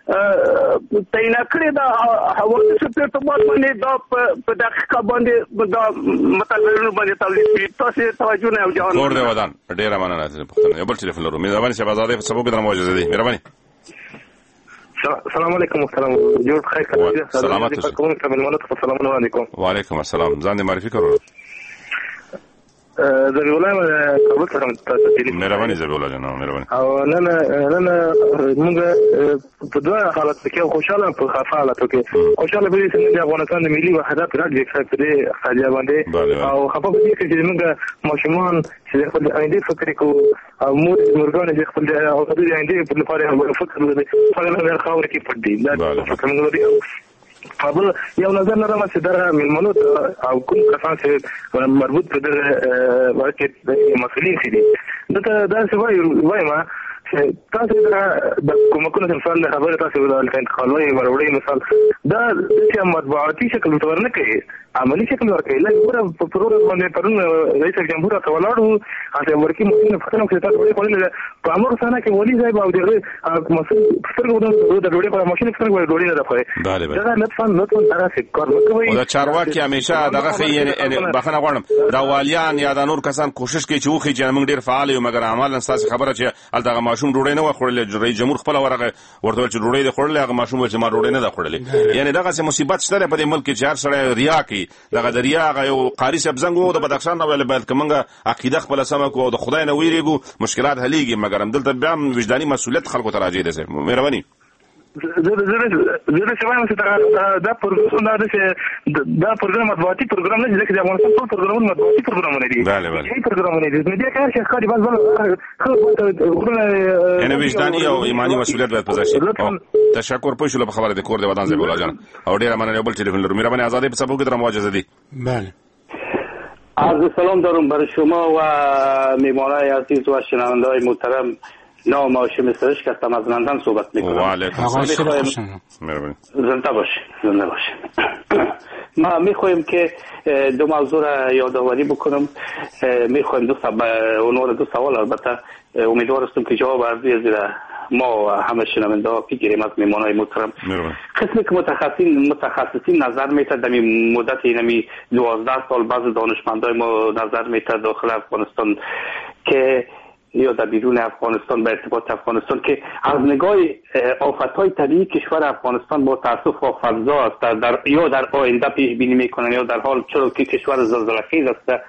تعین کړې ده حوادثو په ارتباط باندې دا په دقیقه باندې دا متضررینو باندې تولید شوي. تاسې توجه نه او جوان کور دی ودان. ډېره مننه پوښتنه. یو بل ټلیفون لرو. مهرباني صاحب ازادۍ په سبب درنه موجوده دی. مهرباني. السلام علیکم محترم جوړ خیر کړئ. سلامات اوسئ. کوم ته ملمنو ته سلامونه وړاندې کوم. وعلیکم السلام. ځان دې معرفي کړو. ذبیح الله کابل څخه تاسو مهرباني ذبیح الله جان مهرباني. او نن نن موږ په دوه حالت کې خوشاله په خفه حالت کې خوشاله به چې د افغانستان د ملي وحدت راځي چې په دې خاجه باندې او خفه به چې موږ ماشومان چې خپل آینده فکر کوو او موږ مرګونه چې خپل او د آینده په لپاره فکر لري څنګه نه خاور کې پټ دي دا فکر موږ قبل یو نظر لرم چې دا ملمنو او کوم کسان چې مربوط په دغه واقع مسؤلین دي دا دا څه وایي وایم تاسو دا د کومکونو مثال خبره تاسو د انتقالوي وروړي مثال دا چې مطبوعاتي شکل تور نه کوي عملی شکل ورکوي لکه په پروګرام باندې پرون رئیس جمهور ته ولاړو هغه ورکی ممکن فتنه کې تاسو وړي په امر سره کې ولي ځای باندې دغه مسؤل سترګو د ډوړې په ماشين سترګو باندې ډوړې نه راځي دا لطفا لطفا دا څه کار وکوي دا چارواکي همیشه دغه خي یعنی بخنه غواړم دا والیان یا د نور کسان کوشش کوي چې وخی چې موږ ډیر فعال یو مګر عمل نستاس خبره چې دغه ماشوم ډوړې نه وخورل رئیس جمهور خپل ورغه ورته چې ډوړې د خورل هغه ماشوم چې ما ډوړې نه د خورل یعنی دغه څه مصیبت شته په دې ملک کې چې هر سره ریا کوي دغه د ریا هغه یو قاری صاحب زنګ د بدخشان نه ویل باید کومه عقیده خپل سم کو د خدای نه ویریږو مشکلات حلېږي مګر هم دلته بیا وجداني مسؤلیت خلکو ته راځي ده مهرباني زه چې وایم چې دا پروګرام دا دا پروګرام مطبوعاتي پروګرام نه دی، چې د افغانستان ټول پروګرامونه مطبوعاتي پروګرامونه دي. بله بله هیڅ پروګرامونه دي. نو دې کار چې ښکاري بس بل خو یعنی وجداني او ایمانی مسؤلیت باید پزا شي. تشکر پوه شو په خبره د کور د ودان زیبولا جان او ډیره مننه. یو بل ټلیفون لرو. مهرباني آزادی په سبو کې در مواجهه دي. بله عرض سلام دارم برای شما و میهمانای عزیز و شنونده‌های محترم. نام هاشم سرش هستم از لندن صحبت میکنم. و علیکم السلام. زنده باش زنده باش. ما میخوایم که دو موضوع را یادآوری بکنم. میخوایم دو سوال اونور دو سوال البته امیدوار هستم که جواب ارزی زیر ما و همه شنونده ها بگیریم از میهمانای محترم. قسمی که متخصصین متخصصین نظر میتد در مدت اینمی دوازده سال بعض دانشمندای ما نظر میتد داخل افغانستان که یا در بیرون افغانستان به ارتباط افغانستان که از نگاه آفت‌های طبیعی کشور افغانستان با تاسف آفرزا است در یا در آینده پیش بینی میکنن یا در حال چرا که کشور زلزله‌خیز است.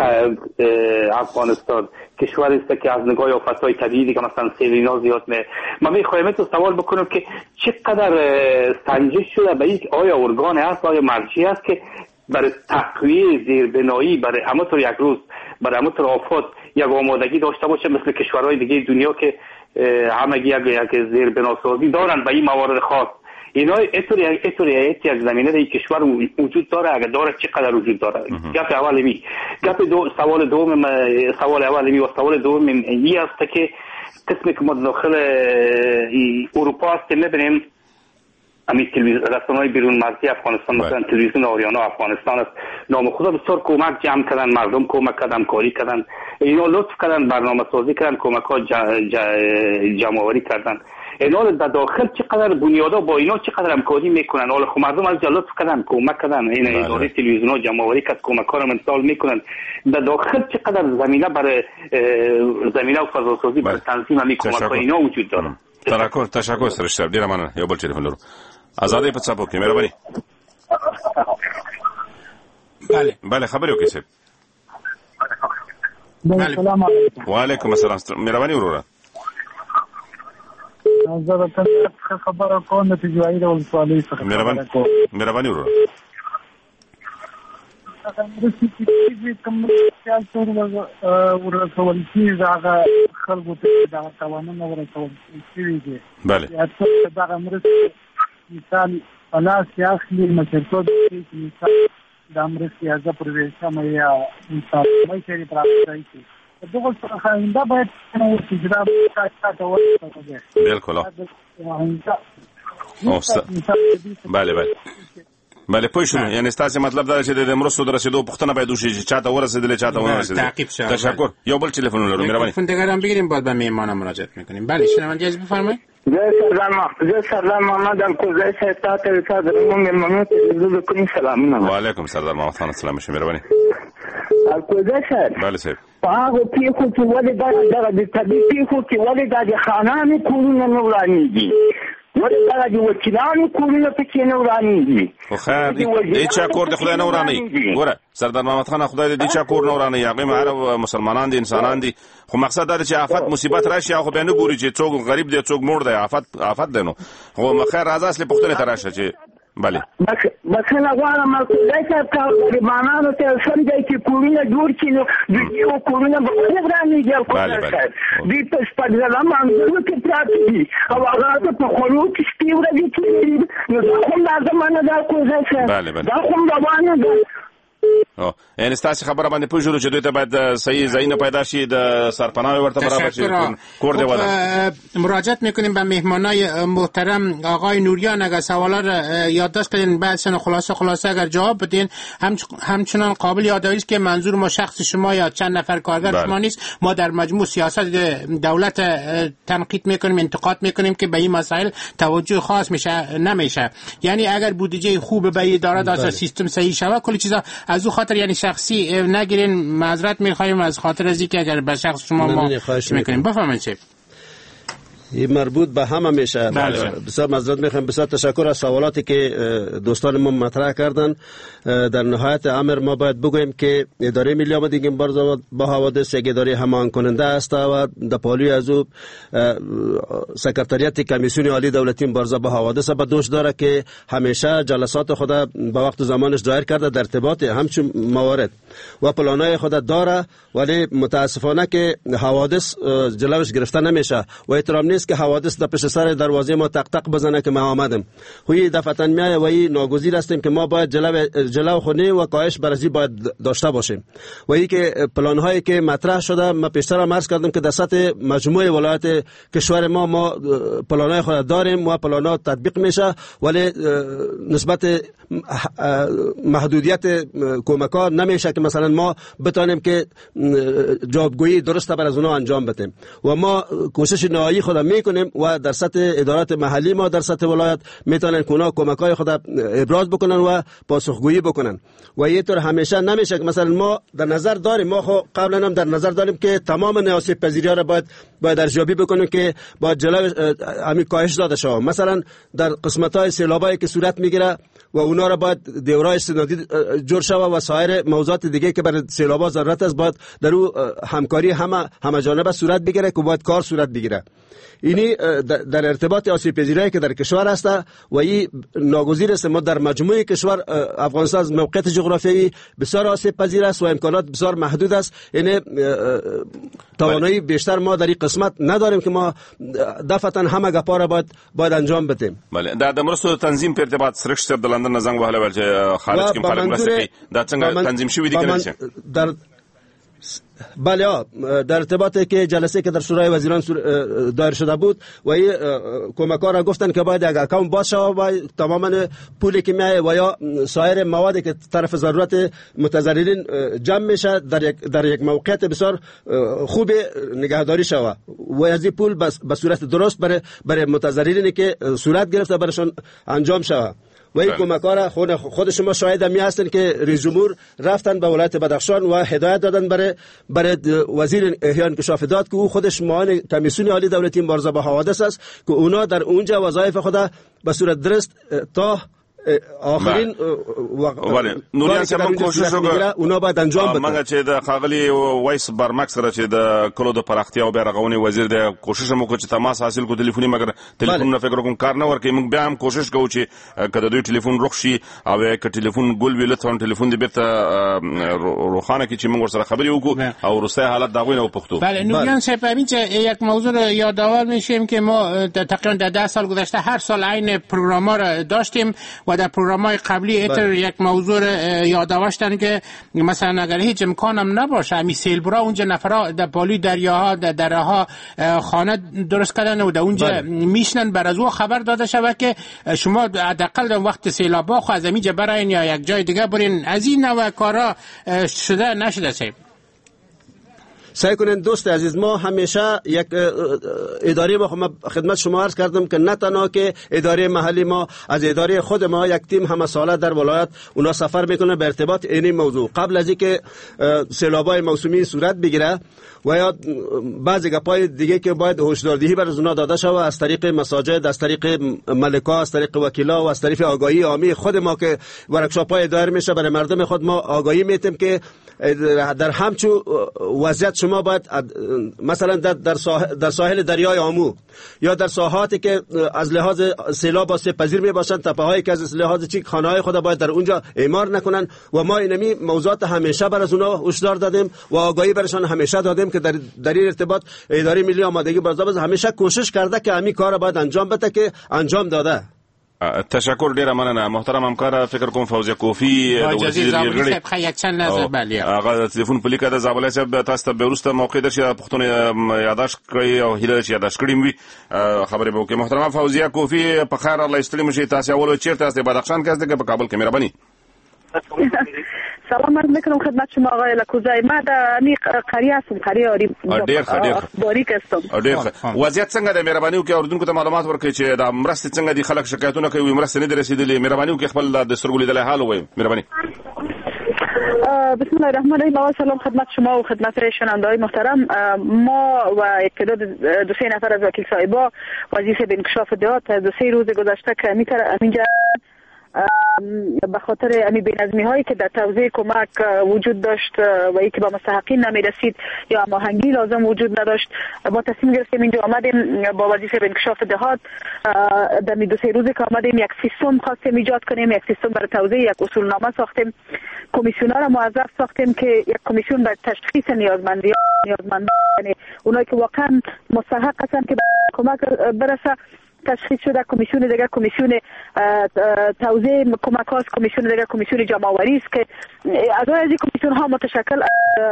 افغانستان کشوری است که از نگاه آفت‌های طبیعی دیگه مثلا سیلینا زیاد می ما میخوایم تو سوال بکنم که چقدر سنجش شده به یک آیا ارگان هست آیا مرجعی است که برای تقویه زیربنایی برای همه طور یک روز برای همه طور آفات یک آمادگی داشته باشه مثل کشورهای دیگه دنیا که همگی یک یک زیربناسازی دارن به این موارد خاص. اینا اینطوری اینطوری یک زمینه در کشور وجود داره اگر داره چقدر وجود داره. گپ اول می گپ دو سوال دوم سوال اول می و سوال دوم این است که قسمی که ما داخل اروپا هستیم میبینیم همین تلویزیون رسانه‌های بیرون مرزی افغانستان مثلا تلویزیون آریانا افغانستان است نام خدا بسیار کمک جمع کردن مردم کمک کردن همکاری کردن اینا لطف کردن برنامه سازی کردن کمک ها جمع آوری کردن اینا در داخل چقدر بنیادا با اینا چقدر همکاری میکنن حالا خب مردم از لطف کردن کمک کردن این اداره تلویزیون ها جمع آوری کرد کمک ها رو منتقل میکنن در داخل چقدر زمینه برای زمینه و فضاسازی برای تنظیم همین کمک ها اینا وجود داره. تشکر تشکر سرشتر ډیره مننه. یو بل ټلیفون لرو. آزادی په څپو کې مهرباني. بله بله خبرې وکړئ صاحب. السلام علیکم. وعلیکم السلام. مهرباني وروره. زه د تاسو خبره کوم د تجوید ولسوالۍ څخه. مهرباني مهرباني وروره. هغه مرستې چې کوم خیال تور ورسول کېږي هغه خلکو ته دا توانونه ورسول کېږي دي. بله یا څه دغه مرستې مثال پلاس کې اخلي مشرتوب کې مثال د مرستې ازه پروژه یا مثال مې چې پراپرای شي دغه څه خاینده باید نو چې دا تاسو ورته بالکل بله بله بله پوه شو. یعنی ستاسو مطلب دا چې د مرستو در رسیدو پوښتنه باید وشي چې چاته ورسېدل چاته ونه رسېدل. تشکر. یو بل ټلیفون لرو. مهرباني. تلفن دیگر هم بگیریم بعد به میهمانان مراجعه میکنیم. بله شنونده عزیز بفرمایید. زه سلام زه سلام محمد الکوزی صاحب ته صادر مو میهمانانو ته زه کوم سلامونه. وعلیکم سلام محمد خان السلام شه مهرباني. الکوزی صاحب. بله صاحب. په هغه پیښو کې ولې دا د طبیعي پیښو کې ولې دا د خانانو کورونه نه ورانېږي ولې دا د وکیلانو کورونه پکې نه ورانېږي. خو خیر دې چا کور د خدای نه ورانېږي. ګوره سردار محمد خان خدای دې چا کور نه ورانېږي هغه مهاره مسلمانان دي انسانان دي خو مقصد دا چې آفت مصیبت راشي خو به نه ګوري چې څوک غریب دی څوک مړ دی آفت آفت دی نو خو خیر راځه اصلي پوښتنه ته راشه چې بله بخښنه غواړم الکوزی صاحب که غریبانانو ته سم ځای کې کورونه جوړ کړي نو دوی کورونه به ولې ورانېږي الکوزی صاحب دوی په شپږزره منځونو کې پراته دي او هغه په خولو کې شپې ورځې تېرېږي نو دا خو لازمه نه ده الکوزی صاحب دا خو روانه ده. او یعنی ستاسو خبره باندې پوښتنه چې دوی ته باید صحیح ځایونه پیدا شي د سرپناه ورته برابر شي کور دی ودا مراجعت میکنیم به مهمانای محترم آقای نوریان اگر سوالا رو یادداشت کردین بعدشن خلاصه خلاصه اگر جواب بدین همچنان قابل یادآوری است که منظور ما شخص شما یا چند نفر کارگر بله. شما نیست ما در مجموع سیاست دولت تنقید میکنیم انتقاد میکنیم که به این مسائل توجه خاص میشه نمیشه یعنی اگر بودجه خوب به اداره داشته سیستم صحیح شوه کلی چیزا از او خاطر یعنی شخصی نگیرین معذرت میخوایم از خاطر از اینکه اگر به شخص شما ما میکنیم. بفرمایید چه این مربوط به همه میشه. بسیار معذرت میخوام، بسیار تشکر از سوالاتی که دوستان ما مطرح کردن. در نهایت امر ما باید بگوییم که اداره ملی آمادگی مبارزه با حوادث یک اداره همان کننده است و در پالوی از او سکرتریات کمیسیون عالی دولتی مبارزه با حوادث به دوش داره که همیشه جلسات خود با وقت و زمانش دایر کرده در ارتباط همچون موارد و پلانای خود داره، ولی متاسفانه که حوادث جلوش گرفته نمیشه و احترام نیست که حوادث در پشت سر دروازه ما تق تق بزنه که ما آمدیم. وی دفعتا میایه و این ناگزیر هستیم که ما باید جلو جلو خونی و کاهش برزی باید داشته باشیم. و این که پلان هایی که مطرح شده ما پیشتر هم عرض کردم که در سطح مجموعه ولایت کشور ما ما پلان های خود داریم و پلان ها تطبیق میشه، ولی نسبت محدودیت کمک ها نمیشه که مثلا ما بتانیم که جوابگویی درست بر از اونها انجام بدیم. و ما کوشش نهایی خود میکنیم و در سطح ادارات محلی ما در سطح ولایت میتونن که اونها کمک های خود ابراز بکنن و پاسخگویی بکنن. و یه طور همیشه نمیشه که مثلا ما در نظر داریم، ما خو قبلا هم در نظر داریم که تمام نیاز پذیری ها را باید باید ارزیابی بکنیم که با جلو همین کاهش داده شود. مثلا در قسمت های سیلابایی که صورت میگیره و اونا را باید دورای سنادی جور شود و سایر موضوعات دیگه که برای سیلابا ضرورت است باید در او همکاری همه همه جانبه صورت بگیره که باید کار صورت بگیره. اینی در ارتباط آسیب پذیری که در کشور است و این ناگزیر است. ما در مجموعه کشور افغانستان از موقعیت جغرافیایی بسیار آسیب پذیر است و امکانات بسیار محدود است. یعنی توانایی بیشتر ما در این قسمت نداریم که ما دفعتا همه گپا را باید باید انجام بدیم. بله د مرستو تنظیم په ارتباط سرخ صاحب د لندن زنګ وهله ول چې خارج کې خلک مرسته دا څنګه تنظیم شوی دی کنه در بله ها در ارتباط که جلسه که در شورای وزیران دایر شده بود و این کمک‌ها را گفتن که باید یک اکاونت باشه و تماما پولی که میایه و یا سایر موادی که طرف ضرورت متضررین جمع میشه در یک در یک موقعیت بسیار خوب نگهداری شود و از این پول به صورت درست برای برای متضررینی که صورت گرفته برایشان انجام شود. و این کمک‌ها را خود خود شما شاهد می هستین که رئیس جمهور رفتن به ولایت بدخشان و هدایت دادن برای برای وزیر احیاء انکشاف داد که او خودش معاون کمیسیون عالی دولتی مبارزه با حوادث است که اونا در اونجا وظایف خود به صورت درست تا آخرین ولی نوریان صاحب هم کوشش وکړه اونا باید انجام بدن. موږ چې د خاغلی وایس برمکس سره چې د کلو د پراختیا او بیارغونې وزیر د کوشش مو کو چې تماس حاصل کو ټلیفوني مګر ټلیفون نه فکر کوم کار نه ورکې. موږ بیا هم کوشش کوو چې کله دوی ټلیفون روښ شي او یک ټلیفون ګول ویل ته ټلیفون دې بیرته روخانه کې چې موږ سره خبرې وکړو او روسي حالت دا غوینه وپختو. بله نوریان صاحب همین چې یک موضوع رو یادآور میشیم که ما تقریبا در ده سال گذشته هر سال عین پروگرام‌ها را داشتیم و در پروگرام‌های قبلی اتر یک موضوع یادداشتن که مثلا اگر هیچ امکانم نباشه همین سیلبرا اونجا نفرا در پالوی دریاها در دره‌ها خانه درست کردن و در اونجا میشنن بر از او خبر داده شود که شما حداقل در وقت سیلابا خو از اینجا براین یا یک جای دیگه برین. از این نوع کارا شده نشده صاحب؟ سعی کنین دوست عزیز، ما همیشه یک اداره ما خدمت شما عرض کردم که نه تنها که اداره محلی ما از اداره خود ما یک تیم همه ساله در ولایت اونا سفر میکنه به ارتباط این موضوع قبل از اینکه سیلابای موسمی صورت بگیره و یا بعضی گپای دیگه که باید هشداردهی بر اونا داده شود از طریق مساجد، از طریق ملکا، از طریق وکیلا و از طریق آگاهی عامی خود ما که ورکشاپ‌های دایر میشه برای مردم خود ما آگاهی میتیم که در همچو وضعیت شما باید مثلا در در ساحل, در ساحل دریای آمو یا در ساحاتی که از لحاظ سیلاب آسیب پذیر می باشند، تپه‌هایی که از لحاظ چی خانه‌های خود باید در اونجا اعمار نکنن و ما اینمی موضوعات همیشه بر از اونها هشدار دادیم و آگاهی برشان همیشه دادیم که در در این ارتباط اداره ملی آمادگی مبارزه همیشه کوشش کرده که همین کار باید انجام بده که انجام داده. تشکر ډیره مننه محترم همکار فکر کوم فوزیه کوفی د وزیر غړي صاحب یک چند نظر بله هغه ټلیفون په لیکه د زابل صاحب تاسو ته بیرسته موقع درشه پښتون یاداش کړی او هیله چې یاداش کړی وي خبرې به وکړي. محترم فوزیه کوفی په خیر الله استلم شي تاسو اول چیرته تاسو بدخشان کې تاسو په کابل کې مهرباني. سلام عرض میکنم خدمت شما آقای لکوزای. ما در امی قریه هستم، قریه آری باریک هستم. وضعیت څنګه ده؟ مهرباني وکړئ اوردونکو ته معلومات ورکړئ چې دا مرستې څنګه دي، خلک شکایتونه کوي مرستې نه دي رسیدلې. مهرباني وکړئ خپل د سترګو لیدلی حال ووایئ. مهرباني. بسم الله الرحمن الرحیم. اول سلام خدمت شما و خدمت شنونده‌های محترم. ما و یک تعداد دو سه نفر از وکیل صاحبا وظیفه به انکشاف ادعاءات دو سه روز گذشته که همینجا به خاطر امی بی‌نظمی هایی که در توزیع کمک وجود داشت و ای که با مستحقین نمی رسید یا هماهنگی لازم وجود نداشت، ما تصمیم گرفتیم اینجا آمدیم با وظیفه به انکشاف ادعاءات در دو سه روزی که آمدیم یک سیستم خواستیم ایجاد کنیم، یک سیستم برای توزیع، یک اصولنامه ساختیم، کمیسیون‌ها را موظف ساختیم که یک کمیسیون بر تشخیص نیازمندی نیازمندان، یعنی اونایی که واقعا مستحق هستند که کمک برسه تشخیص شده، کمیسیون دیگر کمیسیون توزیع کمک هاست، کمیسیون دیگر کمیسیون جمع آوری است که اعضای از این کمیسیون ها متشکل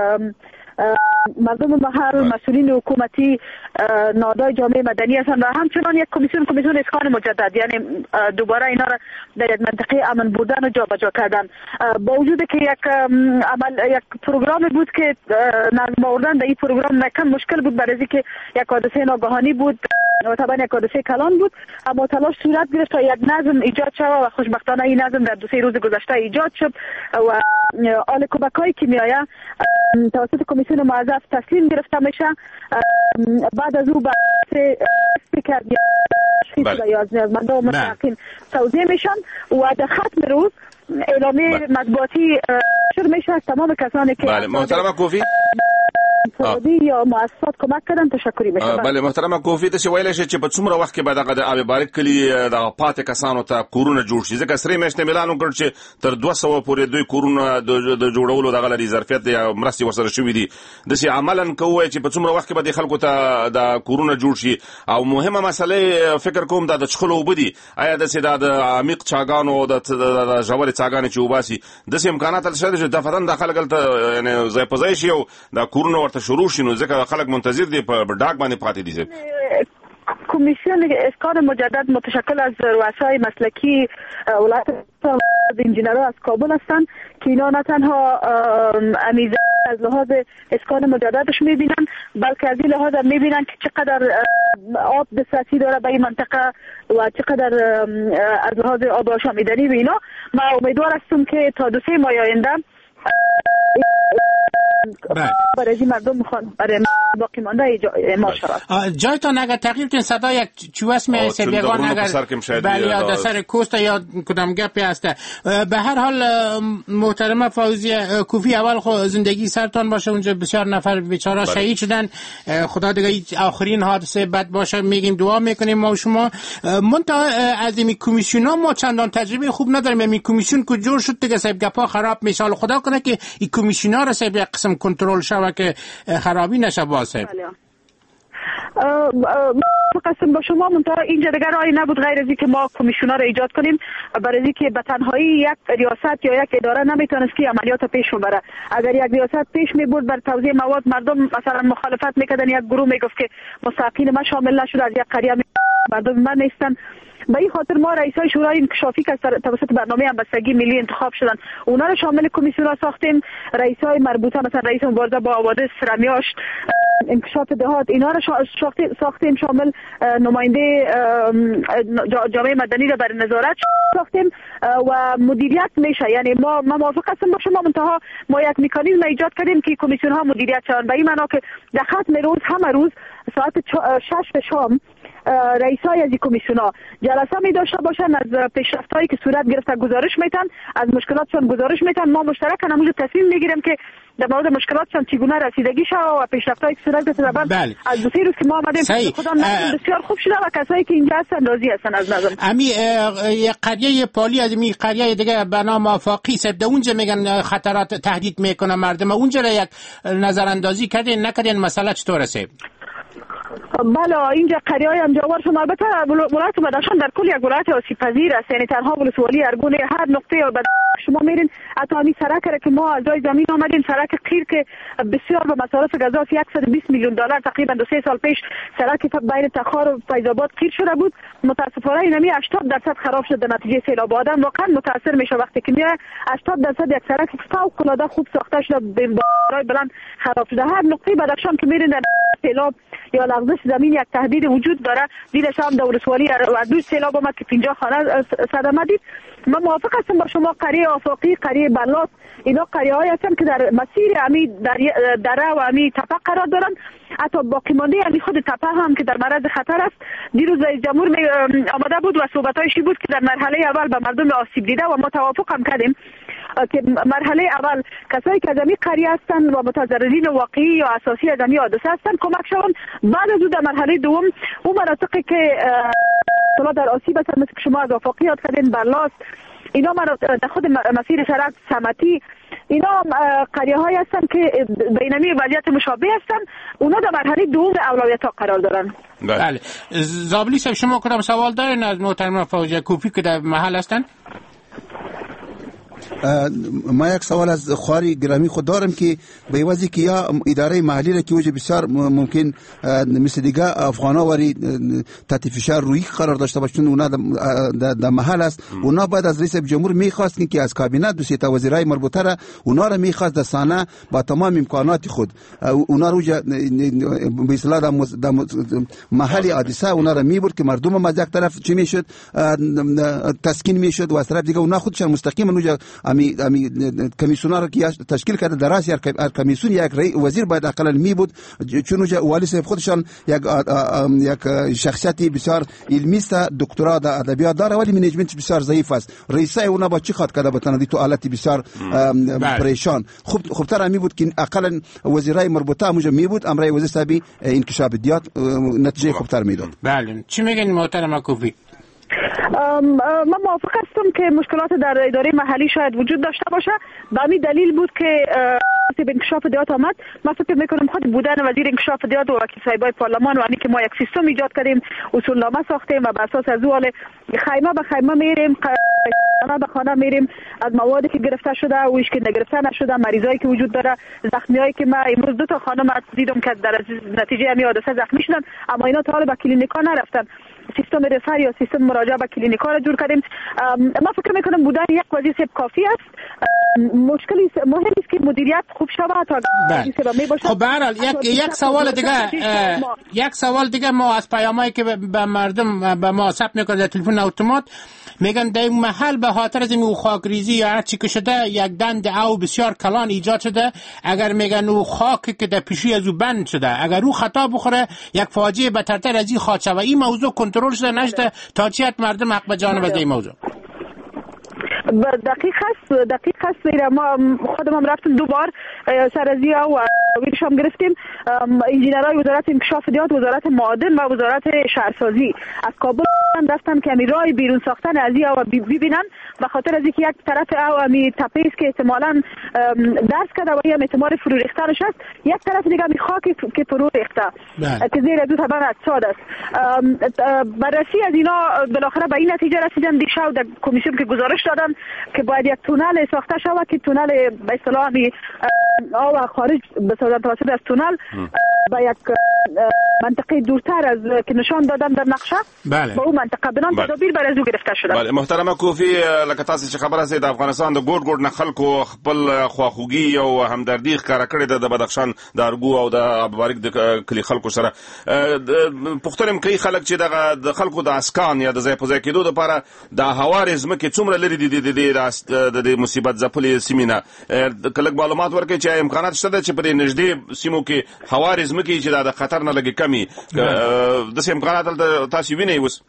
مردم محل، مسئولین حکومتی، نهادهای جامعه مدنی هستند و همچنان یک کمیسیون کمیسیون اسکان مجدد، یعنی دوباره اینا را در یک منطقه امن بردن و جابجا کردن. با وجود که یک عمل یک پروگرام بود که نظم آوردن در این پروگرام کم مشکل بود، برای اینکه یک حادثه ناگهانی بود و طبعا یک حادثه کلان بود، اما تلاش صورت گرفت تا یک نظم ایجاد شود و خوشبختانه این نظم در دو سه روز گذشته ایجاد شد و آل کمک‌های کیمیایی توسط کمیسیون موظف تسلیم گرفته میشه. بعد از او بحث فکر یا یا نیازمندان و مستحقین توزیع میشن و در ختم روز اعلامیه مطبوعاتی شروع میشه از تمام کسانی که بله محترم کوفی فرادی یا مؤسسات کمک کردن تشکری میشه. بله محترم کوفی تاسو ویل شئ چې په څومره وخت کې به دغه د آب بارک کلی د پاتې کسانو ته کورونه جوړ شي، ځکه سره میاشتې اعلان وکړ چې تر دوه سوه پورې دوی کورونه د جوړولو دغه لري ظرفیت یا مرستې ورسره شوې دي، داسې عملاً کوی چې په څومره وخت کې به د خلکو ته د کورونه جوړ شي. او مهمه مسله فکر کوم دا د څښلو اوبه دي، آیا داسې د عمیق چاګانو او د ژورې څاګانې چې وباسي داسې امکانات شته چې دفترن د خلک هلته یعنې ځای په ځای شي او د کورونه ورته شروع شي، نو ځکه خلک منتظر دي په ډاک باندې پاتې دي. کمیسیون اسکان مجدد متشکل از رؤسای مسلکی ولایت انجینرها از کابل هستند که اینا نه تنها امیزه از لحاظ اسکان مجددش میبینن بلکه از این لحاظ میبینن که چقدر آب دسترسی داره به این منطقه و چقدر از لحاظ آب آشامیدنی و اینا. ما امیدوار هستم که تا دو سه ماه آینده برای این مردم میخوان برای باقی مانده ما شود. جایتان اگر تغییر کنید صدا یک چوس می سبیگان اگر بله یا در سر کوست یا کدام گپی هسته. به هر حال محترمه فوزیه کوفی، اول خو زندگی سرتان باشه، اونجا بسیار نفر بیچاره شهید شدن، خدا دیگه آخرین حادثه بد باشه میگیم، دعا میکنیم ما و شما. منتها از این کمیسیون ها ما چندان تجربه خوب نداریم، این کمیسیون که جور شد دیگه سب گپا خراب میشه، خدا کنه که این کمیسیون ها را سب یک قسم کنترل شوه که خرابی نشه واسه. قسم با شما منتها اینجا دیگر راهی نبود غیر از اینکه ما کمیسیون‌ها را ایجاد کنیم، برای اینکه به تنهایی یک ریاست یا یک اداره نمیتونست که عملیات پیش ببره. اگر یک ریاست پیش میبرد بر توزیع مواد مردم مثلا مخالفت میکردن، یک گروه میگفت که مستحقین ما شامل نشده، از یک قریه مردم من نیستن. به این خاطر ما رئیسای شورای انکشافی که توسط برنامه همبستگی ملی انتخاب شدن اونا رو شامل کمیسیون ها ساختیم، رئیسای مربوطه مثلا رئیس مبارزه با حوادث رمیاش، انکشاف دهات، اینا رو ساختیم، شامل نماینده جامعه مدنی رو بر نظارت ساختیم و مدیریت میشه. یعنی ما ما موافق هستیم با شما، منتها ما یک مکانیزم ایجاد کردیم که کمیسیون ها مدیریت شون، به این معنا که در ختم روز همه روز ساعت شش شام رئیسای از این کمیسیون ها جلسه می داشته باشن، از پیشرفتایی که صورت گرفته گزارش میتن، از مشکلاتشان گزارش میتن، ما مشترک همونجا تصمیم میگیریم که در مورد مشکلاتشان چگونه رسیدگی شود و پیشرفتایی که صورت گرفته. بله. از دو سه روز که ما آمدیم خدا نکنه بسیار خوب شده و کسایی که اینجا هستن راضی هستن از نظم. امی قریه پالی از می قریه دیگه به نام آفاقی سبده اونجا میگن خطرات تهدید میکنه مردم، اونجا را یک نظر اندازی کردین نکردین مسئله چطور است؟ بله اینجا قریه های همجاور شما، البته ولایت بدخشان در کل یک ولایت آسیب پذیر است، یعنی تنها ولسوالی ارگون هر نقطه شما میرین حتی همین سرک که ما از جای زمین آمدیم، سرک قیر که بسیار به مصارف گزاف صد و بیست میلیون دلار تقریبا دو سه سال پیش سرک بین تخار و فیض‌آباد قیر شده بود، متاسفانه اینمی هشتاد درصد خراب شد در نتیجه سیلاب. آدم واقعا متاثر میشه وقتی که میره هشتاد درصد یک سرک فوق العاده خوب ساخته شده برای بلند خراب شده. هر نقطه بدخشان که میرین در سیلاب یا لغزش زمین یک تهدید وجود داره. دیدش هم در ولسوالی اردوش سیلاب آمد که پنجاه خانه صدمه دید. من موافق هستم با شما. قریه آفاقی، قریه بلاط، اینا قریه های هستن که در مسیر امی دره و امی تپه قرار دارن. حتی باقی مانده امی خود تپه هم که در معرض خطر است. دیروز رئیس جمهور آمده بود و صحبتایشی بود که در مرحله اول به مردم آسیب دیده و ما توافق هم کردیم که مرحله اول کسایی که از امی قریه هستن و متضررین واقعی یا اساسی از امی حادثه هستن کمک شون. بعد از او در مرحله دوم اون مناطقی که اصلا در آسیب هستن مثل شما از آفاقی یاد کردین، برلاس، اینا در خود مسیر سرک سمتی، اینا قریه های هستن که بینمی وضعیت مشابه هستن. اونا در مرحله دوم اولویت ها قرار دارن. بله. زابلی صاحب شما کدام سوال دارین از محترم فوزیه کوفی که در محل هستن؟ ما یک سوال از خواری گرامی خود دارم که به وجه که یا اداره محلی را که وجه بسیار ممکن مثل دیگه افغانا وری تحت فشار روی قرار داشته باشند، اونا در محل است. اونا بعد از رئیس جمهور میخواست که از کابینه دو سه تا وزرای مربوطه را اونا را میخواست در سانه با تمام امکانات خود اونا رو به اصطلاح در محل حادثه اونا را میبرد که مردم ما از یک طرف چی میشد تسکین میشد و از طرف دیگه اونا خودشان مستقیما اونجا امی امی کمیسیونر که تشکیل کرده در راس یک کمیسیون یک رئیس وزیر باید اقلا می بود، چون والی صاحب خودشان یک یک شخصیتی بسیار علمی است، دکترا در ادبیات داره ولی منیجمنت بسیار ضعیف است. رئیس اونا با چی خاط کرده بتونه تو حالت بسیار پریشان. خوب خوبتر می بود که اقلا وزیرای مربوطه اونجا می بود، امرای وزیر صاحب انکشاف دیات نتیجه خوبتر میداد. بله. چی میگن محترم کوفی؟ من موافق هستم که مشکلات در اداره محلی شاید وجود داشته باشه. به همین دلیل بود که به انکشاف دیات آمد. من فکر میکنم خود بودن وزیر انکشاف دیات و وکیل صاحبای پارلمان و همین که ما یک سیستم ایجاد کردیم، اصولنامه ساختیم و بر اساس از اون خیمه به خیمه میریم، خانه به خانه میریم، از موادی که گرفته شده و ایش که نگرفته نشده، مریضایی که وجود داره، زخمیایی که ما امروز دو تا خانم دیدم که در نتیجه همین حادثه زخمی شدن اما اینا تا حالا به کلینیکا نرفتن. سیستم رفر یا سیستم مراجعه به کلینیکا را جور کردیم. ما فکر میکنم بودن یک وزیر صاحب کافی است. مشکلی مهم است که مدیریت خوب شود تا خب به هر حال یک یک سوال دیگه یک سوال دیگه ما از پیامایی که به مردم به ما ثبت میکنه در تلفن اتومات میگن در این محل به خاطر از این خاکریزی یا هر چی که شده یک دند او بسیار کلان ایجاد شده. اگر میگن او خاک که در پیشی از او بند شده، اگر او خطا بخوره یک فاجعه بدتر از این خواهد شود. این موضوع کنترل شده نشده تا چی حد مردم حق به جانب از این موضوع؟ دقیق است دقیق است. ما خودم هم رفتم دو بار سرازی و ویرش هم گرفتیم. انجینرهای وزارت انکشاف دیات، وزارت معادن و وزارت شهرسازی از کابل رفتن که راه بیرون ساختن از این او ببینن، به خاطر از اینکه یک طرف او می تپه است که احتمالاً دست کرده و هم احتمال فرو ریختنش است، یک طرف دیگه می خاکی که فرو ریخته که زیر دو طبقه اقتصاد است. بررسی از اینا بالاخره به این نتیجه رسیدن دیشب در کمیسیون که گزارش دادن که باید یک تونل ساخته شود که تونل به اصطلاح آب خارج بسازن توسط از تونل با یک منطقه دورتر از که نشان دادن در نقشه. بله. با اون منطقه بنان تدابیر بر از او گرفته شده. بله. محترم کوفی، لکه تاسو چې خبره سي د افغانستان د ګوټ ګوټ نه خلکو خپل خواخوږي او همدردي ښکارا کړې ده د بدخشان د ارګو او د ابوارک د کلی خلکو سره. پښتون کوي خلک چې د خلکو د اسکان یا د ځای په ځای کېدو لپاره د هوارې ځمکې څومره لري دي د مصیبت ځپلې سیمې نه کلک معلومات ورکړي چې امکانات شته چې په دې نږدې سیمو کې هوارې ځمکې چې د خطر نه لګي کمی داسې امکانات تاسو وینئ اوس؟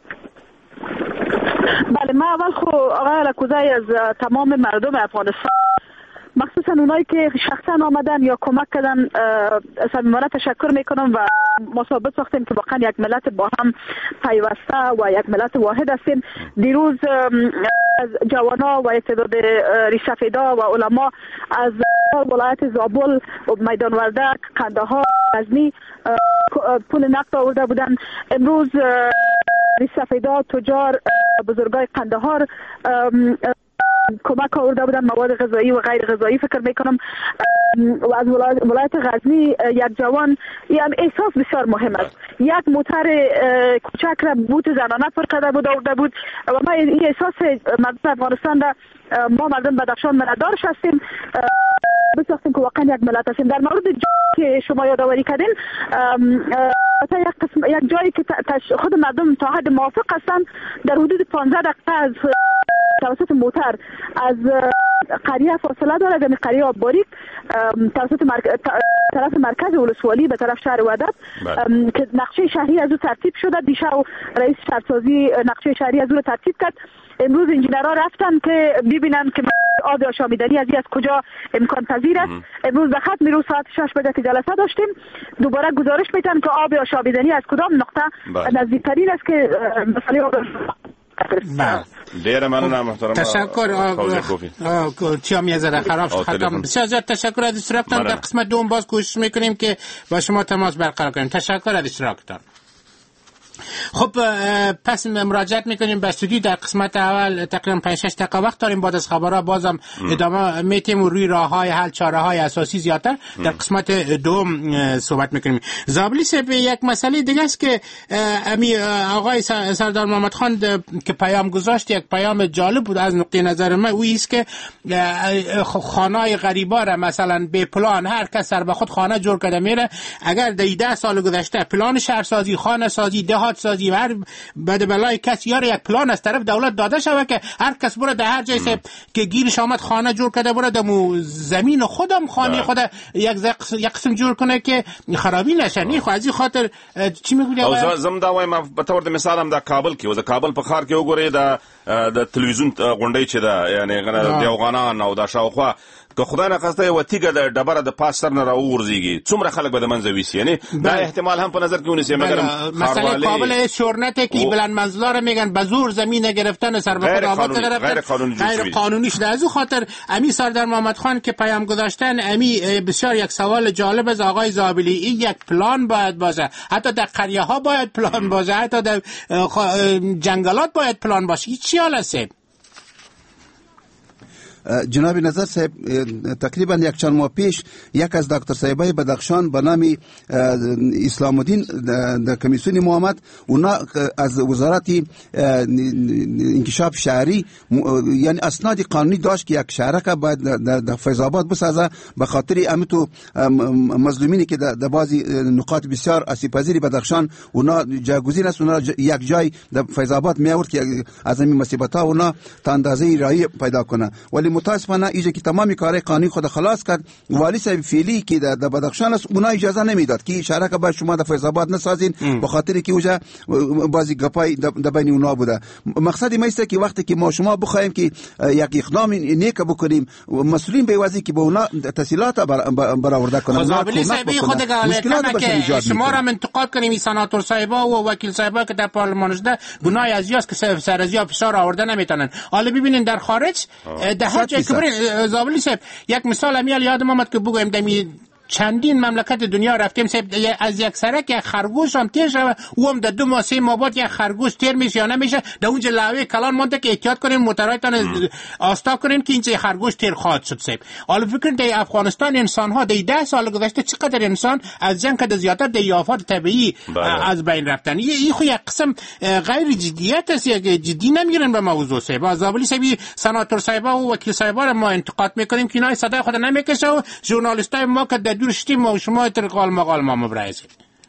بله، ما اول خو آقای الکوزی از تمام مردم افغانستان مخصوصا اونایی که شخصا آمدن یا کمک کردن صمیمانه تشکر میکنم و ما ثابت ساختیم که واقعا یک ملت با هم پیوسته و یک ملت واحد هستیم. دیروز از جوانا و تعداد ریشسفیدا و علما از ولایت زابل و میدان وردک، قندهار، غزنی پول نقد آورده بودن. امروز ریشسفیدا، تجار، بزرگای قندهار کمک آورده بودن مواد غذایی و غیر غذایی. فکر میکنم و از ولایت غزنی یک جوان، یعنی احساس بسیار مهم است. یک موتر کوچک را بوت زنانه پر کرده بود آورده بود و ما این احساس مردم افغانستان را، ما مردم بدخشان مندارش هستیم، بساختیم که واقعا یک ملت هستیم. در مورد جایی که شما یادآوری کردین، یک قسم یک جایی که خود مردم تا حد موافق هستند، در حدود پانزده دقیقه از توسط موتر از قریه فاصله دارد، یعنی قریه آبباریک توسط مرک... طرف مرکز ولسوالی به طرف شهر وحدت که نقشه شهری از او ترتیب شده. دیشب رئیس شهرسازی نقشه شهری از او ترتیب کرد. امروز انجینرها رفتن که ببینن که آب آشامیدنی از از کجا امکان پذیر است. امروز به خط میرو ساعت شش بجه که جلسه داشتیم، دوباره گزارش میتن که آب آشامیدنی از کدام نقطه نزدیکترین است که مسئله آب ډیره مننه محترم. تشکر. تیام یه ذره خراب شد خطام. بسیار زیاد تشکر از اشتراکتان. در قسمت دوم باز کوشش میکنیم که با شما تماس برقرار کنیم. تشکر از اشتراکتان. خب پس مراجعت میکنیم به استودیو. در قسمت اول تقریبا پنج شش دقیقه وقت داریم. بعد از خبرها بازم ادامه میتیم و روی راههای حل، چاره‌های اساسی زیادتر در قسمت دوم صحبت میکنیم. زابلی صاحب، یک مسئله دیگه است که امی آقای سردار محمد خان که پیام گذاشت، یک پیام جالب بود از نقطه نظر من، او است که خانه‌های غریبا را مثلا به پلان هر کس سر به خود خانه جور کرده میره. اگر در ده سال گذشته پلان شهرسازی، خانه سازی، دهات سازی و هر بده بلای کسی یا یک پلان از طرف دولت داده شود که هر کس بره در هر جای که گیرش آمد خانه جور کرده بره در زمین خودم خانه خود یک یک قسم جور کنه که خرابی نشه. نه خو از این خاطر چی میگوی؟ او زم دا وایم په تور د مثال هم د کابل کې او د کابل په ښار کې وګورئ د د تلویزیون غونډې چې ده، یعنی د افغانان او د شاوخوا که خدای نه خواسته یو تیګه د ډبره د پاس سر نه راوورځيږي، څومره خلک به د منځه ویسي. یعنی دا احتمال هم په نظر کې ونیسي. مګر مسئله کابل شورنته که بلند منزلا رو میگن به زور زمین گرفتن سر به خود آباد گرفتن، غیر قانونی غیر قانونی شده. از اون خاطر امی سردار محمد خان که پیام گذاشتن، امی بسیار یک سوال جالب از آقای زابلی، این یک پلان باید باشه، حتی در قریه ها باید پلان باشه، حتی در جنگلات باید پلان باشه. چی حال است؟ جناب نظر صاحب، تقریبا یک چند ماه پیش یک از دکتر صاحبای بدخشان به نام اسلام الدین در کمیسیون محمد، اونا از وزارت انکشاف شهری یعنی اسناد قانونی داشت که یک شهر که باید در فیض آباد بسازه به خاطر امیتو مظلومینی که در بعضی نقاط بسیار آسیب پذیری بدخشان اونا جاگزین است، اونا یک جای در فیض آباد می آورد که از این مصیبت ها اونا تا اندازه راهی پیدا کنه. ولی متاسفانه اینجا که تمامی کار قانونی خود خلاص کرد، والی صاحب فعلی که در بدخشان است اونا اجازه نمیداد که شهر که باید شما در فیض آباد نسازین، به خاطر که اونجا بعضی گپای در بین اونا بوده. مقصد ما است که وقتی که ما شما بخوایم که یک اقدام نیک بکنیم، مسئولین به وظیفه که به اونا تسهیلات برآورده کنند. زابلی صاحب خود گاله که شما را انتقاد کنیم، سناتور صاحبا و وکیل صاحبا که در پارلمان شده گناه از یاست که سر از یا فشار آورده نمیتونن. حالا ببینین در خارج در هر جای که برین، زابلی صاحب یک مثال امیال یادم آمد که بگویم دمی چندین مملکت دنیا رفتیم صاحب، از یک سرک یک خرگوش هم تیر شود، او هم در دو ماه سه ماه بعد یک خرگوش تیر میشه یا نمیشه، در اونجا لعوه کلان مونده که احتیاط کنین، موترایتان آستا کنین که اینجا خرگوش تیر خواهد شد صاحب. حالا فکر در افغانستان انسان ها در ده سال گذشته چقدر انسان از جنگ که زیادتر در آفات طبیعی از بین رفتن. این خو یک قسم غیر جدیت است، جدی نمیگیرن به موضوع صاحب. زابلی صاحب سناتور صاحب و وکیل صاحب را ما انتقاد میکنیم که اینا صدای خود نمیکشه و ژورنالیستای ما که در دورشتیم و شما ترقال مقال ما مبرایزید.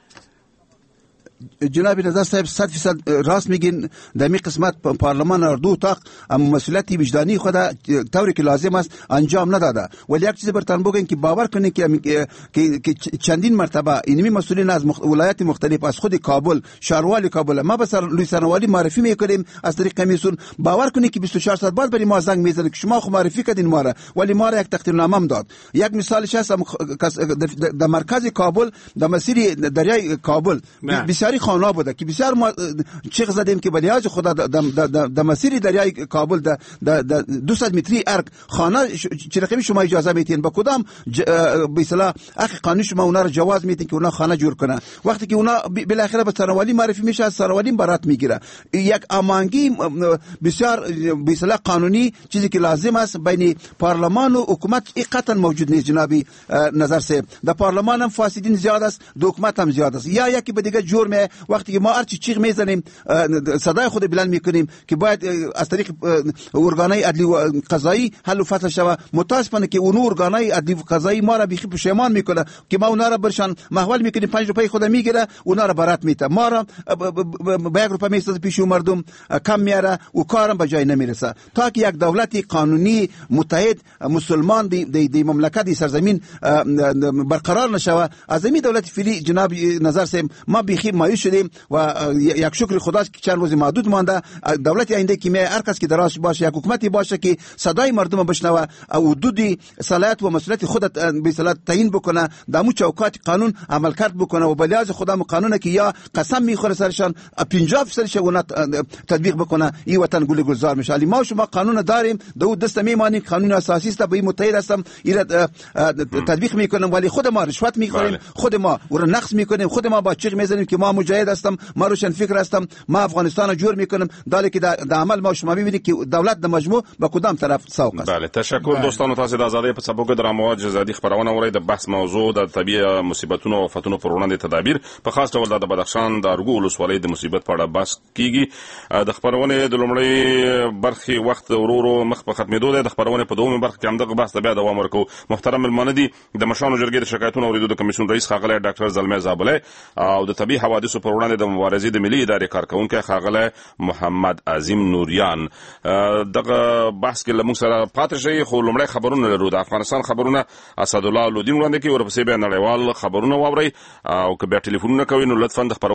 جناب نظر صاحب صد فیصد راست میگین. در می قسمت پارلمان اردو تاق اما مسئولیت وجدانی خود طوری که لازم است انجام نداده. ولی یک چیز برتان بگین که باور کنین که که چندین مرتبه اینمی مسئولین از مخ... ولایت مختلف از خود کابل، شهروالی کابل، ما به سر لوی سروالی معرفی میکنیم از طریق کمیسیون، باور کنین که بیست و چهار ساعت بعد برای ما زنگ میزنه که شما خو معرفی کردین ما را، ولی ما را یک تقدیرنامه هم داد. یک مثالش هست در مرکز کابل در مسیر دریای کابل بسیار بسیاری خانه بوده که بسیار ما چیغ زدیم که بلیاج خدا د مسیر دریای کابل د دویست متری ارک خانه چه رقمی شما اجازه میتین با کدام به اصطلاح اخ قانون شما اونا رو جواز میتین که اونا خانه جور کنه وقتی که اونا بالاخره به سروالی معرفی میشه از سروالی برات میگیره یک امانگی بسیار به اصطلاح قانونی چیزی که لازم است بین پارلمان و حکومت قطعا موجود نیست جنابی نظر سے در پارلمان هم فاسدین زیاد است در حکومت هم زیاد است یا یکی به دیگه جور می وقتی که ما هرچی چیغ میزنیم صدای خود بلند میکنیم که باید از طریق ارگانهای عدلی و قضایی حل و فصل شود متاسفانه که اون ارگانهای عدلی و قضایی ما را بیخی پشیمان میکنه که ما اونا را برشان محول میکنیم پنج روپیه خود میگیره اونا را برات میته ما را به یک روپیه میسازه پیش مردم کم میاره و کارم به جای نمیرسه تا که یک دولت قانونی متحد مسلمان دی دی, دی مملکت دی سرزمین برقرار نشوه از این دولت فعلی جناب نظر سیم ما بیخی مایوس شدیم و یک شکر خداست که چند روز محدود مانده دولت آینده که می هر کس که دراش باشه یک حکومتی باشه که صدای مردم بشنوه او حدود صلاحیت و مسئولیت خود به اصطلاح تعیین بکنه دمو چوکات قانون عمل کرد بکنه و بلیاز خدا قانونه که یا قسم میخوره سرشان پنجاه درصد شونه تطبیق بکنه این وطن گل گلزار میشه علی ما شما قانون داریم دو دست میمانیم قانون اساسی است به متحد هستم این تطبیق میکنیم ولی خود ما رشوت میخوریم خود ما او را نقص میکنیم خود ما با چیغ میزنیم که ما مجاهد هستم ما روشن فکر هستم ما افغانستان رو جور میکنیم دالی که در عمل ما شما میبینید که دولت د مجموع به کدام طرف سوق است. بله تشکر دوستانو تاسو د ازادۍ په څپو کې د رامواج ازادي خبرونه اورئ د بحث موضوع د طبيعي مصیبتونو او آفتونو پر وړاندې تدابیر په خاص ډول د بدخشان د ارګو ولسوالۍ د مصیبت په اړه بحث کیږي د خبرونه د لومړی برخې وخت ورورو مخ په ختمېدو دی د خبرونه په دومره برخه کې هم دغه بحث د بیا دوام ورکو محترم المندي د مشانو جرګې د شکایتونو اوریدو د کمیسیون رئیس خاغله ډاکټر زلمه زابله او د طبي حوادثو پر وړاندې د مبارزې د ملي ادارې کارکونکو خاغله محمد عظیم نوریان دغه بحث کې لمون سره پاتې شي خو لومړی خبرونه لرو د افغانستان خبرونه اسد الله لودین وړاندې کې ورپسې به نړیوال خبرونه واوري او که بیا ټلیفونونه کوي نو لطفا د